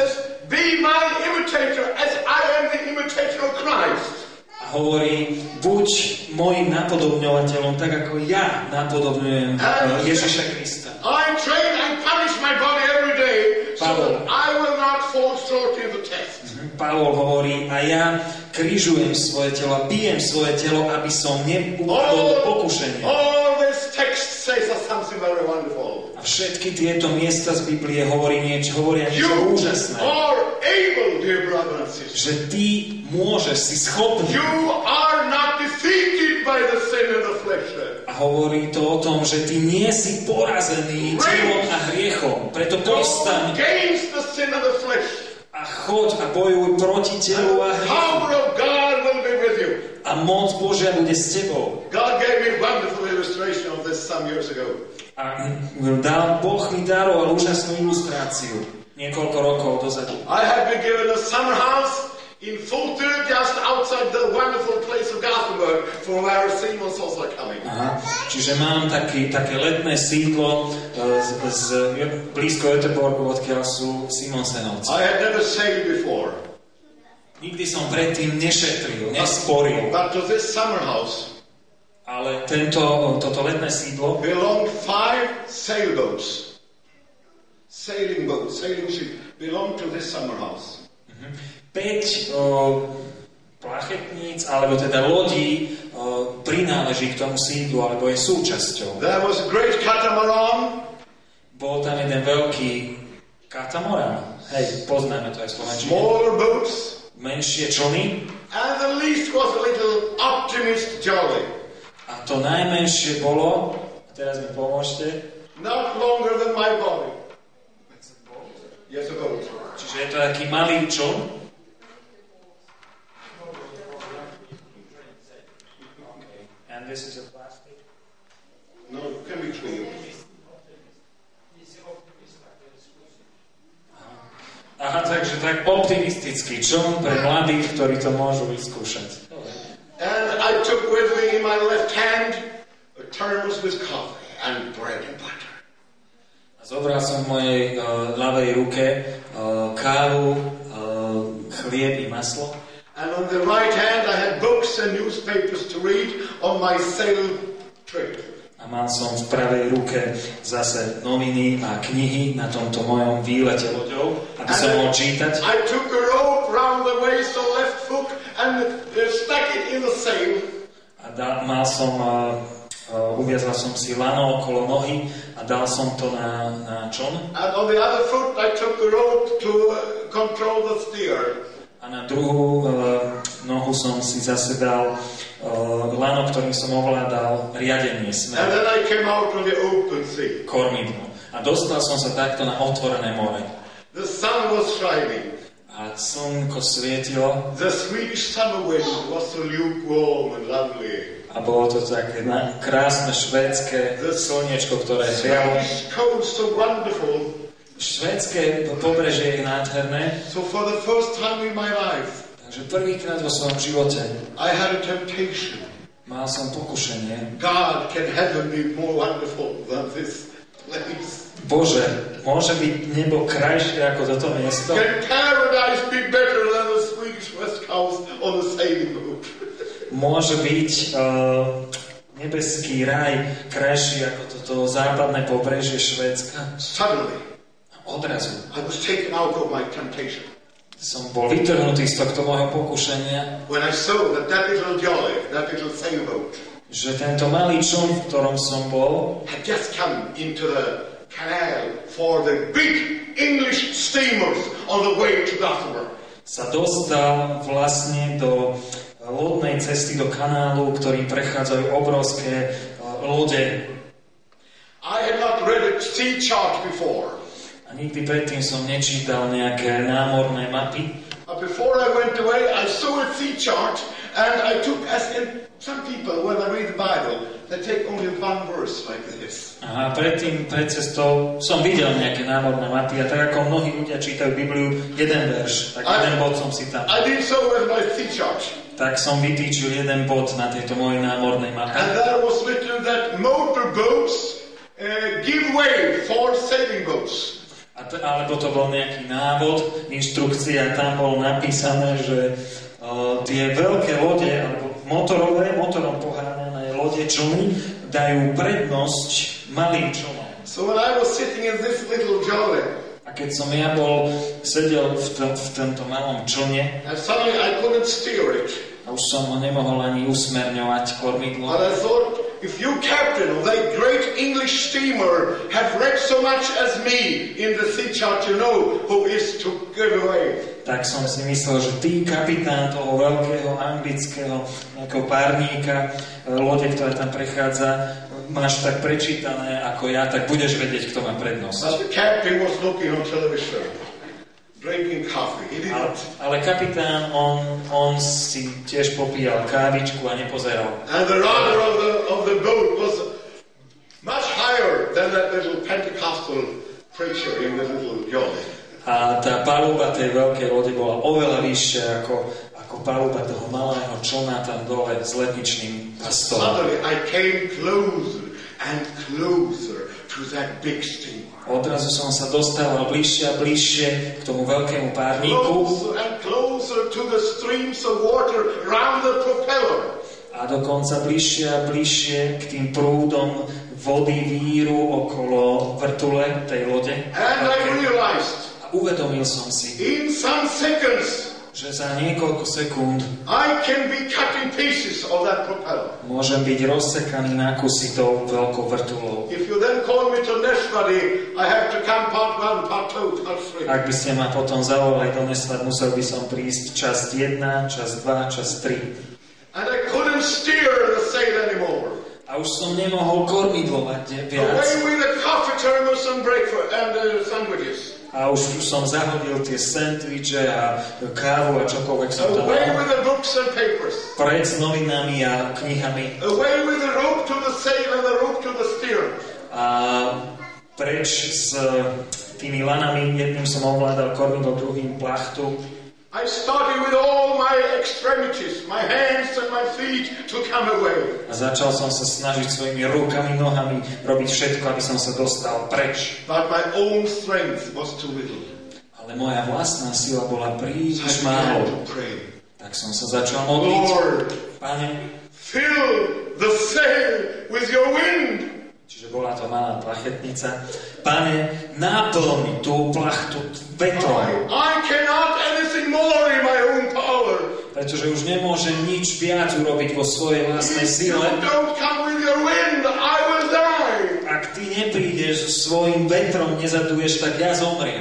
be my imitator as I am the imitator of Christ. A hovorí, buď môjim napodobňovateľom, tak ako ja napodobňujem Ježiša Krista. I train and punish my body every day so that I will not fall short in the test. Pavol hovorí, a ja križujem svoje telo a bijem svoje telo, aby som neupadol do pokušenia. All this text says something very wonderful. A všetky tieto miesta z Biblie hovorí niečo, hovoria niečo úžasné. You are able, dear brother and sister. Že ty môžeš, si schopný. You are not defeated by the sin of the flesh. A hovorí to o tom, že ty nie si porazený telom a hriechom. Preto povstaň against the sin of the flesh. A choď a bojuj proti telu a hriechu. Power of God will be with you. A moc Božia bude s tebou. God gave me a wonderful illustration of this some years ago. A dal Boh mi daroval úžasnú ilustráciu niekoľko rokov dozadu. I had been given a summer house in Fulton, just outside the wonderful place of Gothenburg, from where Simons also coming. Aha, čiže mám taký, také letné sídlo z, z, blízko Göteborgu, odkiaľ sú Simonsenovci. I had never sailed before. Nikdy som predtým nešetril, nesporil. But to this summer house, ale tento, toto letné sídlo belonged five sailboats. Sailing boats, sailing ship, belonged to this summer house. Uh-huh. päť o, plachetníc, alebo teda lodí o, prináleží k tomu sídlu, alebo je súčasťou. There was a great catamaran. Bol tam jeden veľký katamorán. Hej, poznáme to aj slovenčine. Smaller boats. Menšie člny. And the least was a little optimist jolly. A to najmenšie bolo, teraz mi pomôžte, not longer than my body. Yes, a boat. Čiže je to taký malý čln. And this is a plastic. No, can be clear. Aha, takže tak optimistický čln pre mladých, ktorí to môžu vyskúšať. And I took with me in my left hand a thermos with coffee and bread and butter. Zobral som v mojej uh, ľavej ruke uh, kávu, uh, chlieb i maslo. And on the right hand I had books and newspapers to read on my sail trip. A mal som v pravej ruke zase noviny a knihy na tomto mojom výlete loďou, aby som mohol čítať. I took a rope round the waist of left foot and uh, stuck it in the sail. A da, mal som, uh, uh, uviazal som si lano okolo nohy a dal som to na, na čln. And on the other foot I took a rope to uh, control the steer. A na druhú uh, nohu som si zase dal uh, lano, ktorým som ovládal riadenie smeru. And then I came out on the open sea. Kormidlo. A dostal som sa takto na otvorené more. The sun was shining. A slnko svietilo. The Swedish summer wind was so lukewarm and lovely. A bolo to také na, krásne švédske slniečko, ktoré hrialo. So wonderful. Švédske pobrežie je nádherné. So for the first time in my life, takže prvýkrát vo svojom živote I had a temptation. Mal som pokušenie. God, can heaven be more wonderful than this place? Bože, môže byť nebo krajšie ako toto miesto? Can paradise be better than the Swedish West Coast on a sailing boat? Môže byť uh, nebeský raj krajší ako toto západné pobrežie Švédska? Suddenly, odrazu I was taken out of my temptation. Som bol vytrhnutý z tohto môjho pokušenia. When I saw that that little jolly, that little sailboat, že tento malý čln, v ktorom som bol, had just come into the canal for the big English steamers on the way to Gothenburg. Sa dostal vlastne do lodnej cesty do kanálu, ktorým prechádzajú obrovské uh, lode. I had not read a sea chart before. A nikdy predtým som nečítal nejaké námorné mapy. But before I went away, I saw a sea chart, and I took, as in some people, when they read the Bible, they take only one verse like this. A predtým, pred cestou, som videl nejaké námorné mapy, a tak ako mnohí ľudia čítajú Bibliu, jeden verš, tak I, jeden bod som si tam. I did so with my sea chart. Tak som vytýčil jeden bod na tejto mojej námornej mape. And there was written that motorboats uh, give way for sailing boats. A t- alebo to bol nejaký návod, inštrukcia, tam bolo napísané, že uh, tie veľké lode, alebo motorové, motorom poháňané lode, člny, dajú prednosť malým člnom. So when I was sitting in this little jolly, a keď som ja bol, sedel v, to, v tomto malom člne, and suddenly I couldn't steer it. A už som ho nemohol ani usmerňovať kormidlo. And I thought, if you captain of that great English steamer have read so much as me in the sea chart, you know who is to give away. Tak som si myslel, že ty, kapitán toho veľkého anglického nejakého párníka, lode, ktorá tam prechádza, máš tak prečítané ako ja, tak budeš vedieť, kto má prednosť. But the captain was looking on television, drinking coffee. He Ale, didn't. ale kapitán, on, on si tiež popíjal kávičku a nepozeral. And the rudder of the, of the boat was much higher than that little Pentecostal preacher in the little jolly. A tá paluba tej veľkej lode bola oveľa vyššia ako, ako paluba toho malého člna tam dole s letničným pastorom. Suddenly I came closer and closer to that big steamer. Odrazu som sa dostával bližšie a bližšie k tomu veľkému párniku. Closer and closer to the streams of water round the propeller. A dokonca bližšie a bližšie k tým prúdom vody víru okolo vrtule tej lode. And I realized, A uvedomil som si, in some seconds, že za niekoľko sekúnd I can be cut in pieces of that propeller. môžem byť rozsekaný na kusy tou veľkou vrtulou. If you then call me to Neshvadi, I have to come part one, part two, part three. Ak by ste ma potom zavolali do Nesvad, musel by som prísť časť jedna, časť dva, časť tri. And I couldn't steer the sail anymore. A už som nemohol kormidlovať viac. Away with the coffee thermos and breakfast and uh, sandwiches. A už, už som zahodil tie sendviče a kávu a čokoľvek som tam Away mal. with the books and papers. Pred s novinami a knihami. Away with the rope to the sail and the rope to the steer. A preč s tými lanami, jedným som ovládal kormidlo, druhým plachtu. I started with all my extremities, my hands and my feet to come away. A začal som sa snažiť svojimi rukami, nohami robiť všetko, aby som sa dostal preč. But my own strength was too little. Ale moja vlastná sila bola I príliš began málo. to pray. Tak som sa začal modliť. Lord, Pane, fill the sail with your wind. čiže bola to malá plachetnica. Pane, naplň tú plachtu vetrom. I, I cannot anything more in my own power. Pretože už nemôžem nič viac urobiť vo svojej vlastnej If you sile. don't come with your wind, I will die. Ak ty neprídeš so svojím vetrom, nezaduješ, tak ja zomriem.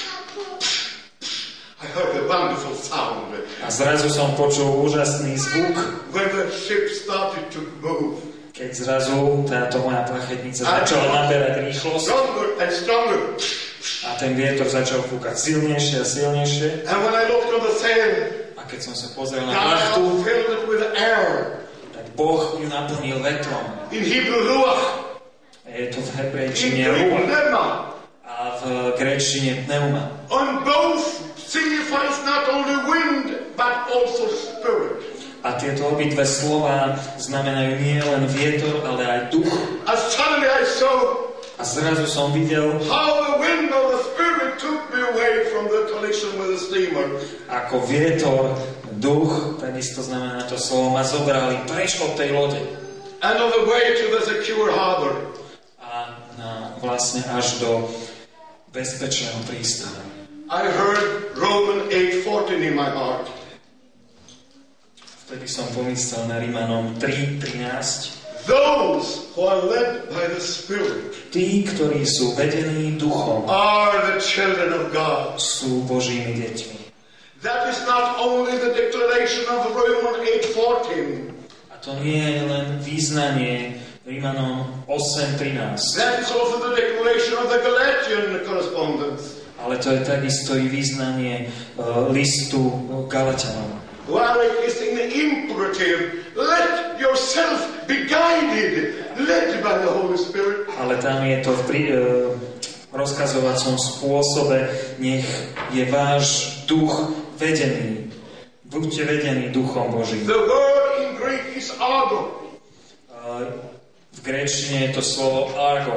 I heard a wonderful sound A zrazu som počul úžasný zvuk, when the ship started to move. keď zrazu táto moja plachetnica začala naberať rýchlosť Stronger and stronger. a ten vietor začal fúkať silnejšie a silnejšie. And when I looked on the sail, A keď som sa pozrel na plachtu, God filled it with air. tak Boh ju naplnil vetrom. In Hebrew, ruach. Je to v In hebrejčine Greek, ruach pneuma. a v gréčtine pneuma. On both signifies not only wind, but also spirit. A tieto obidve slová znamenajú nie len vietor, ale aj duch. And suddenly I saw A zrazu som videl, how the wind of the spirit took me away from the collision with the steamer. ako vietor, duch, takisto znamená to slovo, ma zobrali preč od tej lode. And on the way to the secure harbor. A na, vlastne až do bezpečného prístanu. I heard Romans eight fourteen in my heart. Vtedy som pomyslel na Rimanom tri trinásť. Those who are led by the Spirit Tí, ktorí sú vedení duchom, are the children of God. sú Božími deťmi. That is not only the declaration of Romans eight fourteen. A to nie je len význanie Rimanom osem trinásť, That is also the declaration of the Galatian correspondence. ale to je takisto i význanie uh, listu Galatianom. While it is in the imperative, let yourself be guided, led by the Holy Spirit. Ale tam je to v pri, uh, rozkazovacom spôsobe, nech je váš duch vedený. Buďte vedení duchom Božím. The word in Greek is argo. Uh, v gréčtine je to slovo argo.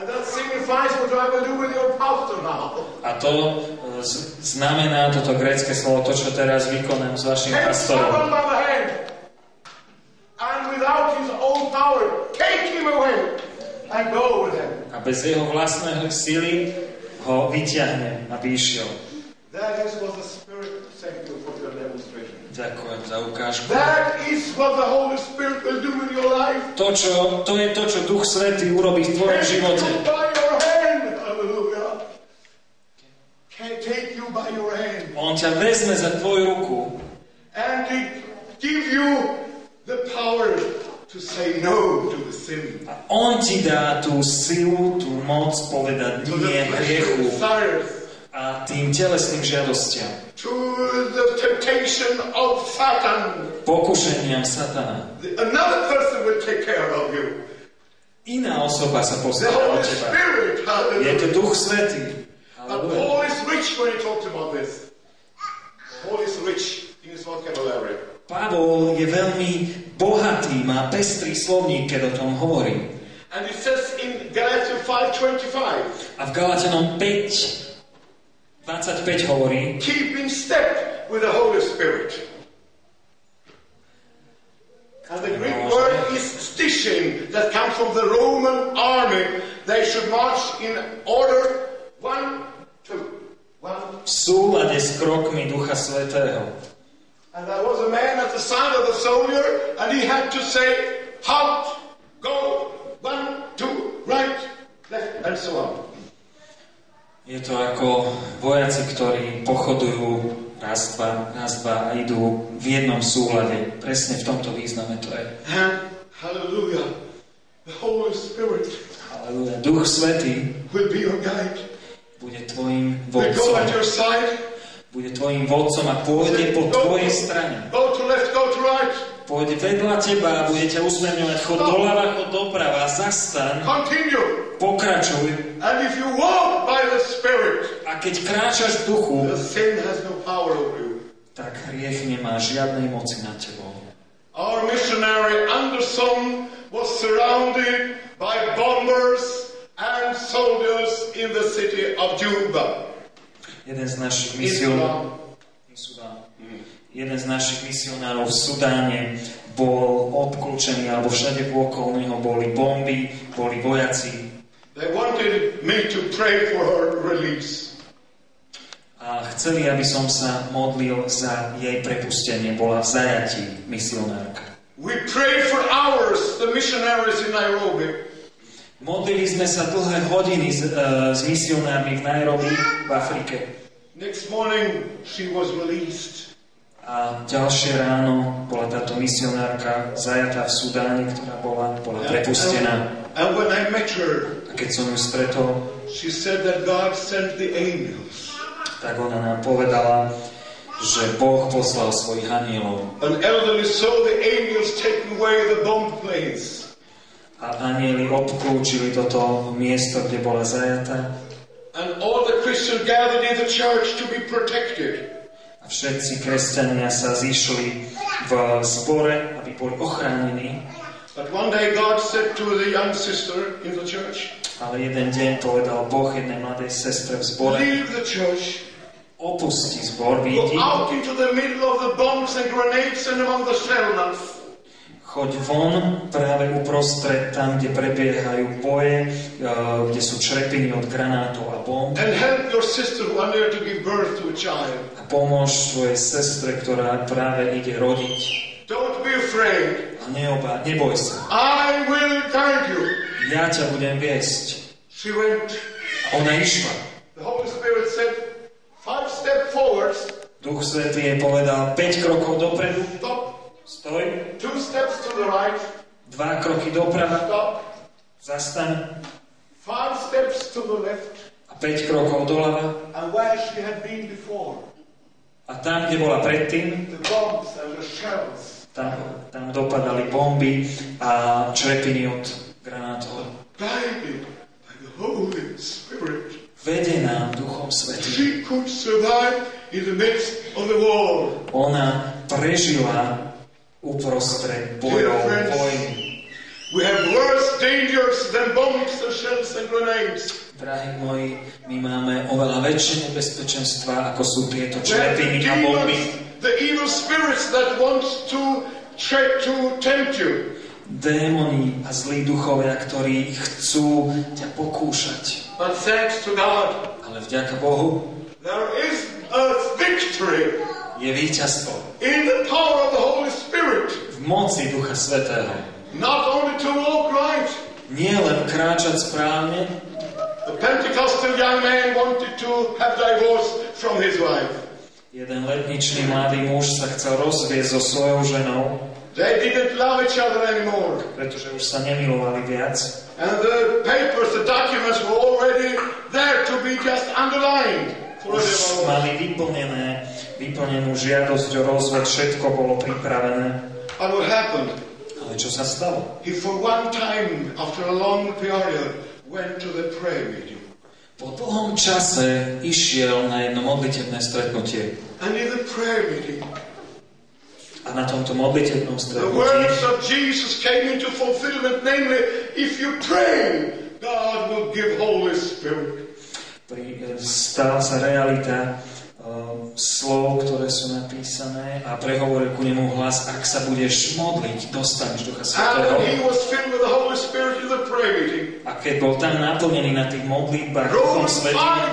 And that signifies what I will do with your pastor now. A to z- znamená toto grécke slovo, to, čo teraz vykonám s vašim Take pastorom. someone by the hand, and without his own power, take him away and go with him. A bez jeho vlastného síly ho vyťahne, aby išiel. That is what the Spirit thank you for your demonstration. Ďakujem za ukážku. That is what the Holy Spirit will do in your life. To, čo, to je to, čo Duch Svätý urobí v tvojom živote. Take you by your hand. Hallelujah. Can take you by your hand. On ťa vezme za tvoju ruku. And give you the power to say no to the sin. A on ti dá tú silu, tú moc povedať nie hriechu a tým telesným žiadostiam. To the temptation of Satan. Pokušeniam satana. Another person will take care of you. Iná osoba sa postará o teba. Je to Duch Svätý. But Paul is rich when he talks about this. Paul is rich in his vocabulary. Pavol je veľmi bohatý, má pestrý slovník, keď o tom hovorí. And it says in Galatians five twenty-five. A v Galatianom päť dvadsaťpäť hovorí: Keep in step with the Holy Spirit. And the Greek word is stiching, that comes from the Roman army. They should march in order one, two, one. V súlade s krokmi Ducha Svätého. And there was a man at the side of the soldier, and he had to say, halt, go, one, two, right, left, and so on. Je to ako vojaci, ktorí pochodujú raz, dva, raz, dva a idú v jednom súlade. Presne v tomto význame to je. And, hallelujah, the Holy Spirit Halleluja. Duch Svätý will be your guide. Bude tvojim Will go at vodcom. your side. Bude tvojim vodcom a pôjde po tvojej strane. Go to left, go to right. Pôjde vedľa teba a bude ťa usmerňovať. Chod doľava, chod doprava, zastaň, Continue. pokračuj. And if you walk by the Spirit, A keď kráčaš v duchu, the sin has no power over you. tak hriech nemá žiadnej moci nad tebou. Our missionary Anderson was surrounded by bombers and soldiers in the city of Juba. Jeden z našich misionárov Jeden z našich misionárov v Sudáne bol obklúčený, alebo všade okolo neho boli bomby, boli vojaci. They wanted me to pray for her release. A chceli, aby som sa modlil za jej prepustenie. Bola v zajatí misionárka. We prayed for hours, the missionaries in Nairobi. Modlili sme sa dlhé hodiny s, uh, s misionármi v Nairobi v Afrike. Next morning she was released. A ďalšie ráno bola táto misionárka zajatá v Sudáne, ktorá bola, bola prepustená. And when I met her, A keď som ju stretol, she said that God sent the angels. tak ona nám povedala, že Boh poslal svojich anielov. An elderly saw the angels taking away the bomb planes. A anieli obklúčili toto miesto, kde bola zajatá. And all the Christians gathered in the church to be protected. A všetci kresťania sa zišli v zbore, aby boli ochránení. But one day God said to the young sister in the church, Ale jeden deň povedal Boh jednej mladej sestre v zbore: leave the church, opusti zbor, go výjdi, out into the middle of the bombs and grenades and among the shell nuts. choď von práve uprostred, tam, kde prebiehajú boje, kde sú črepiny od granátov a bomb. And help your sister who are there to give birth to a child. A pomôž svojej sestre, ktorá práve ide rodiť. Don't be afraid. A neoba, neboj sa. I will guide you. Ja ťa budem viesť. She went. A ona išla. The Holy Spirit said, five steps forwards. Duch Svätý jej povedal päť krokov dopredu. Stop. Stoj. Two steps to the right. Dva kroky doprava. Stop. Zastaň. Five steps to the left. A päť krokov doľava. And where she had been before. A tam, kde bola predtým, The bombs and the shells. tam, tam dopadali bomby a črepiny od granátov. Guided by the Holy Spirit. Vedená Duchom Svätým. She could survive in the midst of the war. Ona prežila uprostred bojov, vojny. We have worse dangers than bombs and shells and grenades. Drahí moji, my máme oveľa väčšie nebezpečenstva, ako sú tieto čretiny a bomby. The evil spirits that want to try to tempt you. Démoni a zlí duchovia, ktorí chcú ťa pokúšať. But thanks to God, ale vďaka Bohu, there is a victory. Je víťazstvo. In the power of the Holy Spirit. V moci Ducha Svätého. Not only to walk right. Nie len kráčať správne. The Pentecostal young man wanted to have divorce from his wife. Jeden letničný mladý muž sa chcel rozviesť so svojou ženou. They didn't love each other anymore. Pretože už sa nemilovali viac. And the papers, the documents were already there to be just underlined. Už mali vyplnené, vyplnenú žiadosť o rozvod, všetko bolo pripravené. And what happened? Ale čo sa stalo? He for one time, after a long period, went to the prayer meeting. Po dlhom čase išiel na jedno modlitebné stretnutie. And in the prayer meeting, a na tomto modlitebnom stretnutí the words of Jesus came into fulfillment, namely, if you pray, God will give Holy Spirit. Stala sa realita uh, slov, ktoré sú napísané a prehovoril ku nemu hlas, ak sa budeš modliť, dostaneš Ducha Svätého. A keď bol tam naplnený na tých modlitbách Duchom Svätým,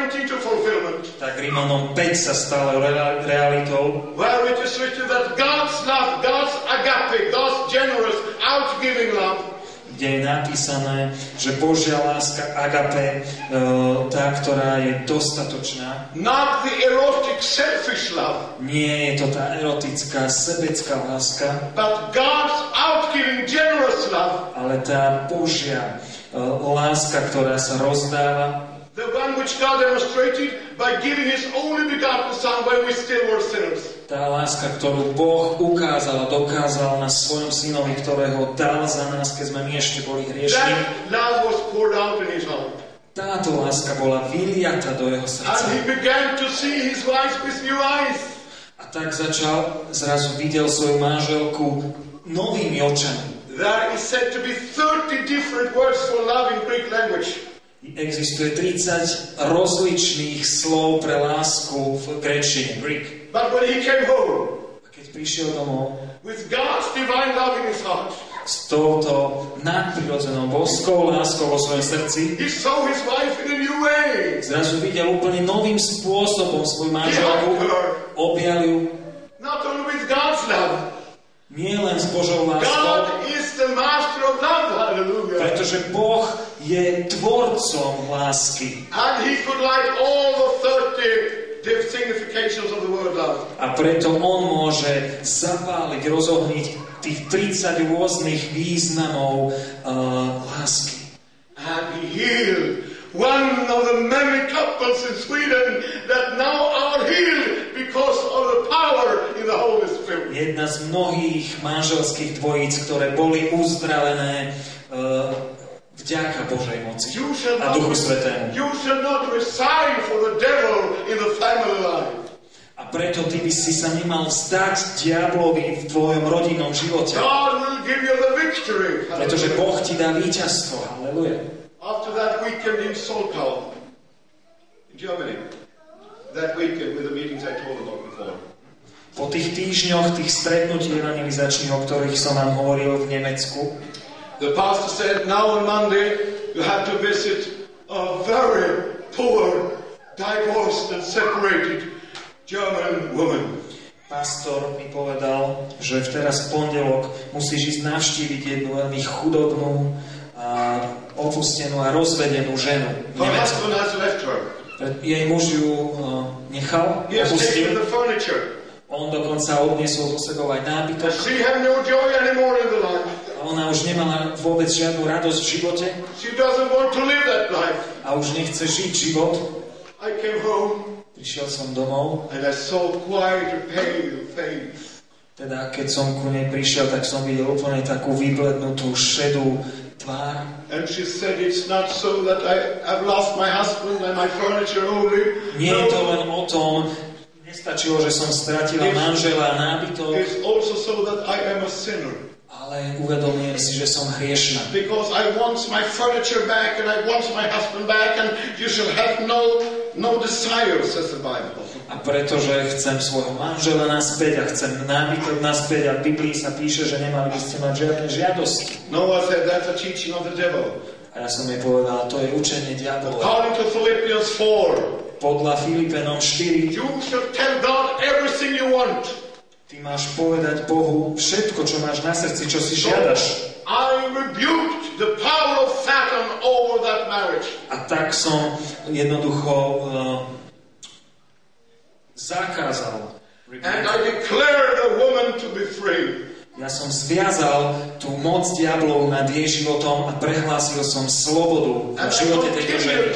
tak Rímanom päť sa stalo realitou, where it is written that God's love, God's agape, God's generous, outgiving love, kde je napísané, že Božia láska agape, tá, ktorá je dostatočná. Not the erotic, selfish love. Nie je to tá erotická, sebecká láska. But God's outgiving, generous love. Ale tá Božia láska, ktorá sa rozdáva. The one which God demonstrated by giving His only begotten Son when we still were sinners. Tá láska, ktorú Boh ukázal a dokázal na svojom synovi, ktorého dal za nás, keď sme my ešte boli hriešni. That love was poured out in His heart. Táto láska bola vyliata do jeho srdca. And he began to see his wife with new eyes. A tak začal, zrazu videl svoju manželku novými očami. There is said to be thirty different words for love in Greek language. Existuje tridsať rozličných slov pre lásku v gréčtine, Greek. But when he came home, a keď prišiel domov, with God's divine love in his heart, s touto nadprirodzenou boskou láskou vo svojom srdci, he saw his wife in a new way. Zrazu videl úplne novým spôsobom svoju manželku, objal ju. Not only with God's love, nie len s Božou láskou, God is the master of love, hallelujah. Pretože Boh je tvorcom lásky. And he could light all the thirty significations of the word love. A preto on môže zapáliť, rozohniť tých tridsať rôznych významov uh, lásky. And he healed one of the many couples in Sweden that now are healed because of the power in the Holy Spirit. Jedna z mnohých manželských dvojíc, ktoré boli uzdravené uh, vďaka Božej moci a Duchu Svätému. You shall not resign for the devil in the family life. A preto ty by si sa nemal vzdať diablovi v tvojom rodinnom živote. God will give you the victory. Pretože Boh ti dá víťazstvo. Halleluja. After that weekend in Solkau, in Germany, that weekend with the meetings I told about before. Po tých týždňoch, tých stretnutí evangelizačných, o ktorých som vám hovoril v Nemecku, the pastor said, now on Monday you have to visit a very poor, divorced and separated German woman. Pastor mi povedal, že teraz v pondelok musíš ísť navštíviť jednu veľmi chudobnú a opustenú a rozvedenú ženu. Her husband has left her. Jej muž ju uh, nechal, He has opustil. taken the furniture. On dokonca odniesol zo sebou aj nábytok. She had no joy anymore in the life. A ona už nemala vôbec žiadnu radosť v živote. She doesn't want to live that life. A už nechce žiť život. I came home. Prišiel som domov. And I saw quite a pale face. Teda keď som ku nej prišiel, tak som videl úplne takú vyblednutú šedú tvár. And she said, it's not so that I have lost my husband and my furniture only. Nie je to len o tom, nestačilo, že som stratila manžela a nábytok. It's also so that I am a sinner. Ale uvedomujem si, že som hriešna. Because I want my furniture back and I want my husband back and you shall have no, no desires, says the Bible. A pretože chcem svojho manžela naspäť a chcem nábytok naspäť a v Biblii sa píše, že nemali by ste mať žiadne žiadosti. Noah said that's a teaching of the devil. A ja som jej povedal, to je učenie diabola. According to Philippians four. Podľa Filipenom štyri. You shall tell God everything you want. Ty máš povedať Bohu všetko, čo máš na srdci, čo si žiadaš. I rebuked the power of Satan over that marriage. A tak som jednoducho uh, zakázal. And I declared the woman to be free. Ja som zviazal tú moc diablov nad jej životom a prehlásil som slobodu v živote tejto ženy.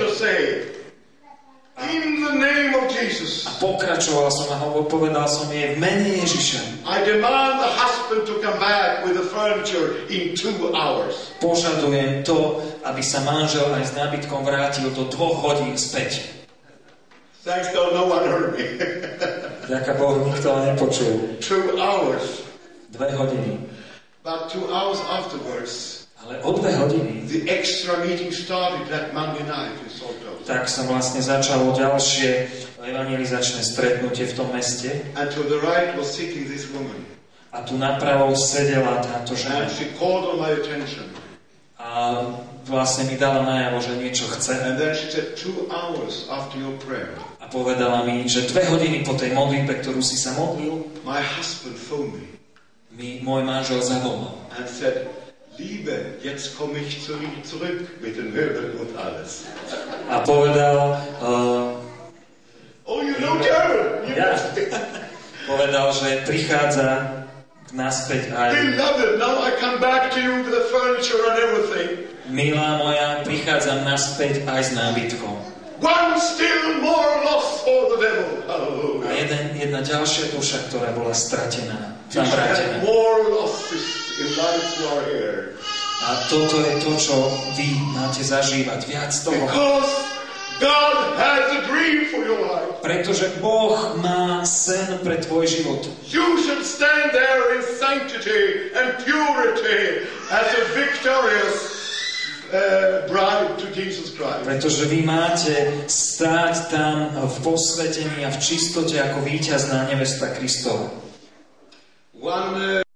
In the name of Jesus. A pokračoval som a povedal som jej v mene Ježiša. I demand the husband to come back with the furniture in two hours. Požadujem to, aby sa manžel aj s nábytkom vrátil do dvoch hodín späť. Thanks God, no one heard me. Ďaká Bohu, nikto ho nepočul. Two hours. Dve hodiny. But two hours afterwards. Ale o dve hodiny the extra meeting started that Monday night in Salt Lake. Tak sa vlastne začalo ďalšie evangelizačné stretnutie v tom meste. And to the right was sitting this woman. A tu napravo sedela táto žena. And she called on my attention. A vlastne mi dala najavo, že niečo chce. And then she said, two hours after your prayer. A povedala mi, že dve hodiny po tej modlitbe, ktorú si sa modlil, my husband phoned me. Mi môj manžel zavolal. And said, Liebe, jetzt komme ich zurück mit den Möbeln und alles. A povedal, uh, oh, you know German. You ja, povedal, že prichádza naspäť aj. Beloved, now I come back to you with the furniture and everything. Milá moja, prichádzam naspäť aj s nábytkom. One still more lost for the devil. Hallelujah. A jeden, jedna ďalšia duša, ktorá bola stratená, zavrátená. More losses in life who are here. A toto je to, čo vy máte zažívať. Viac toho. Because God has a dream for your life. Pretože Boh má sen pre tvoj život. You should stand there in sanctity and purity as a victorious uh, bride to Jesus Christ. Pretože vy máte stáť tam v posvetení a v čistote ako víťazná nevesta Kristova. One uh,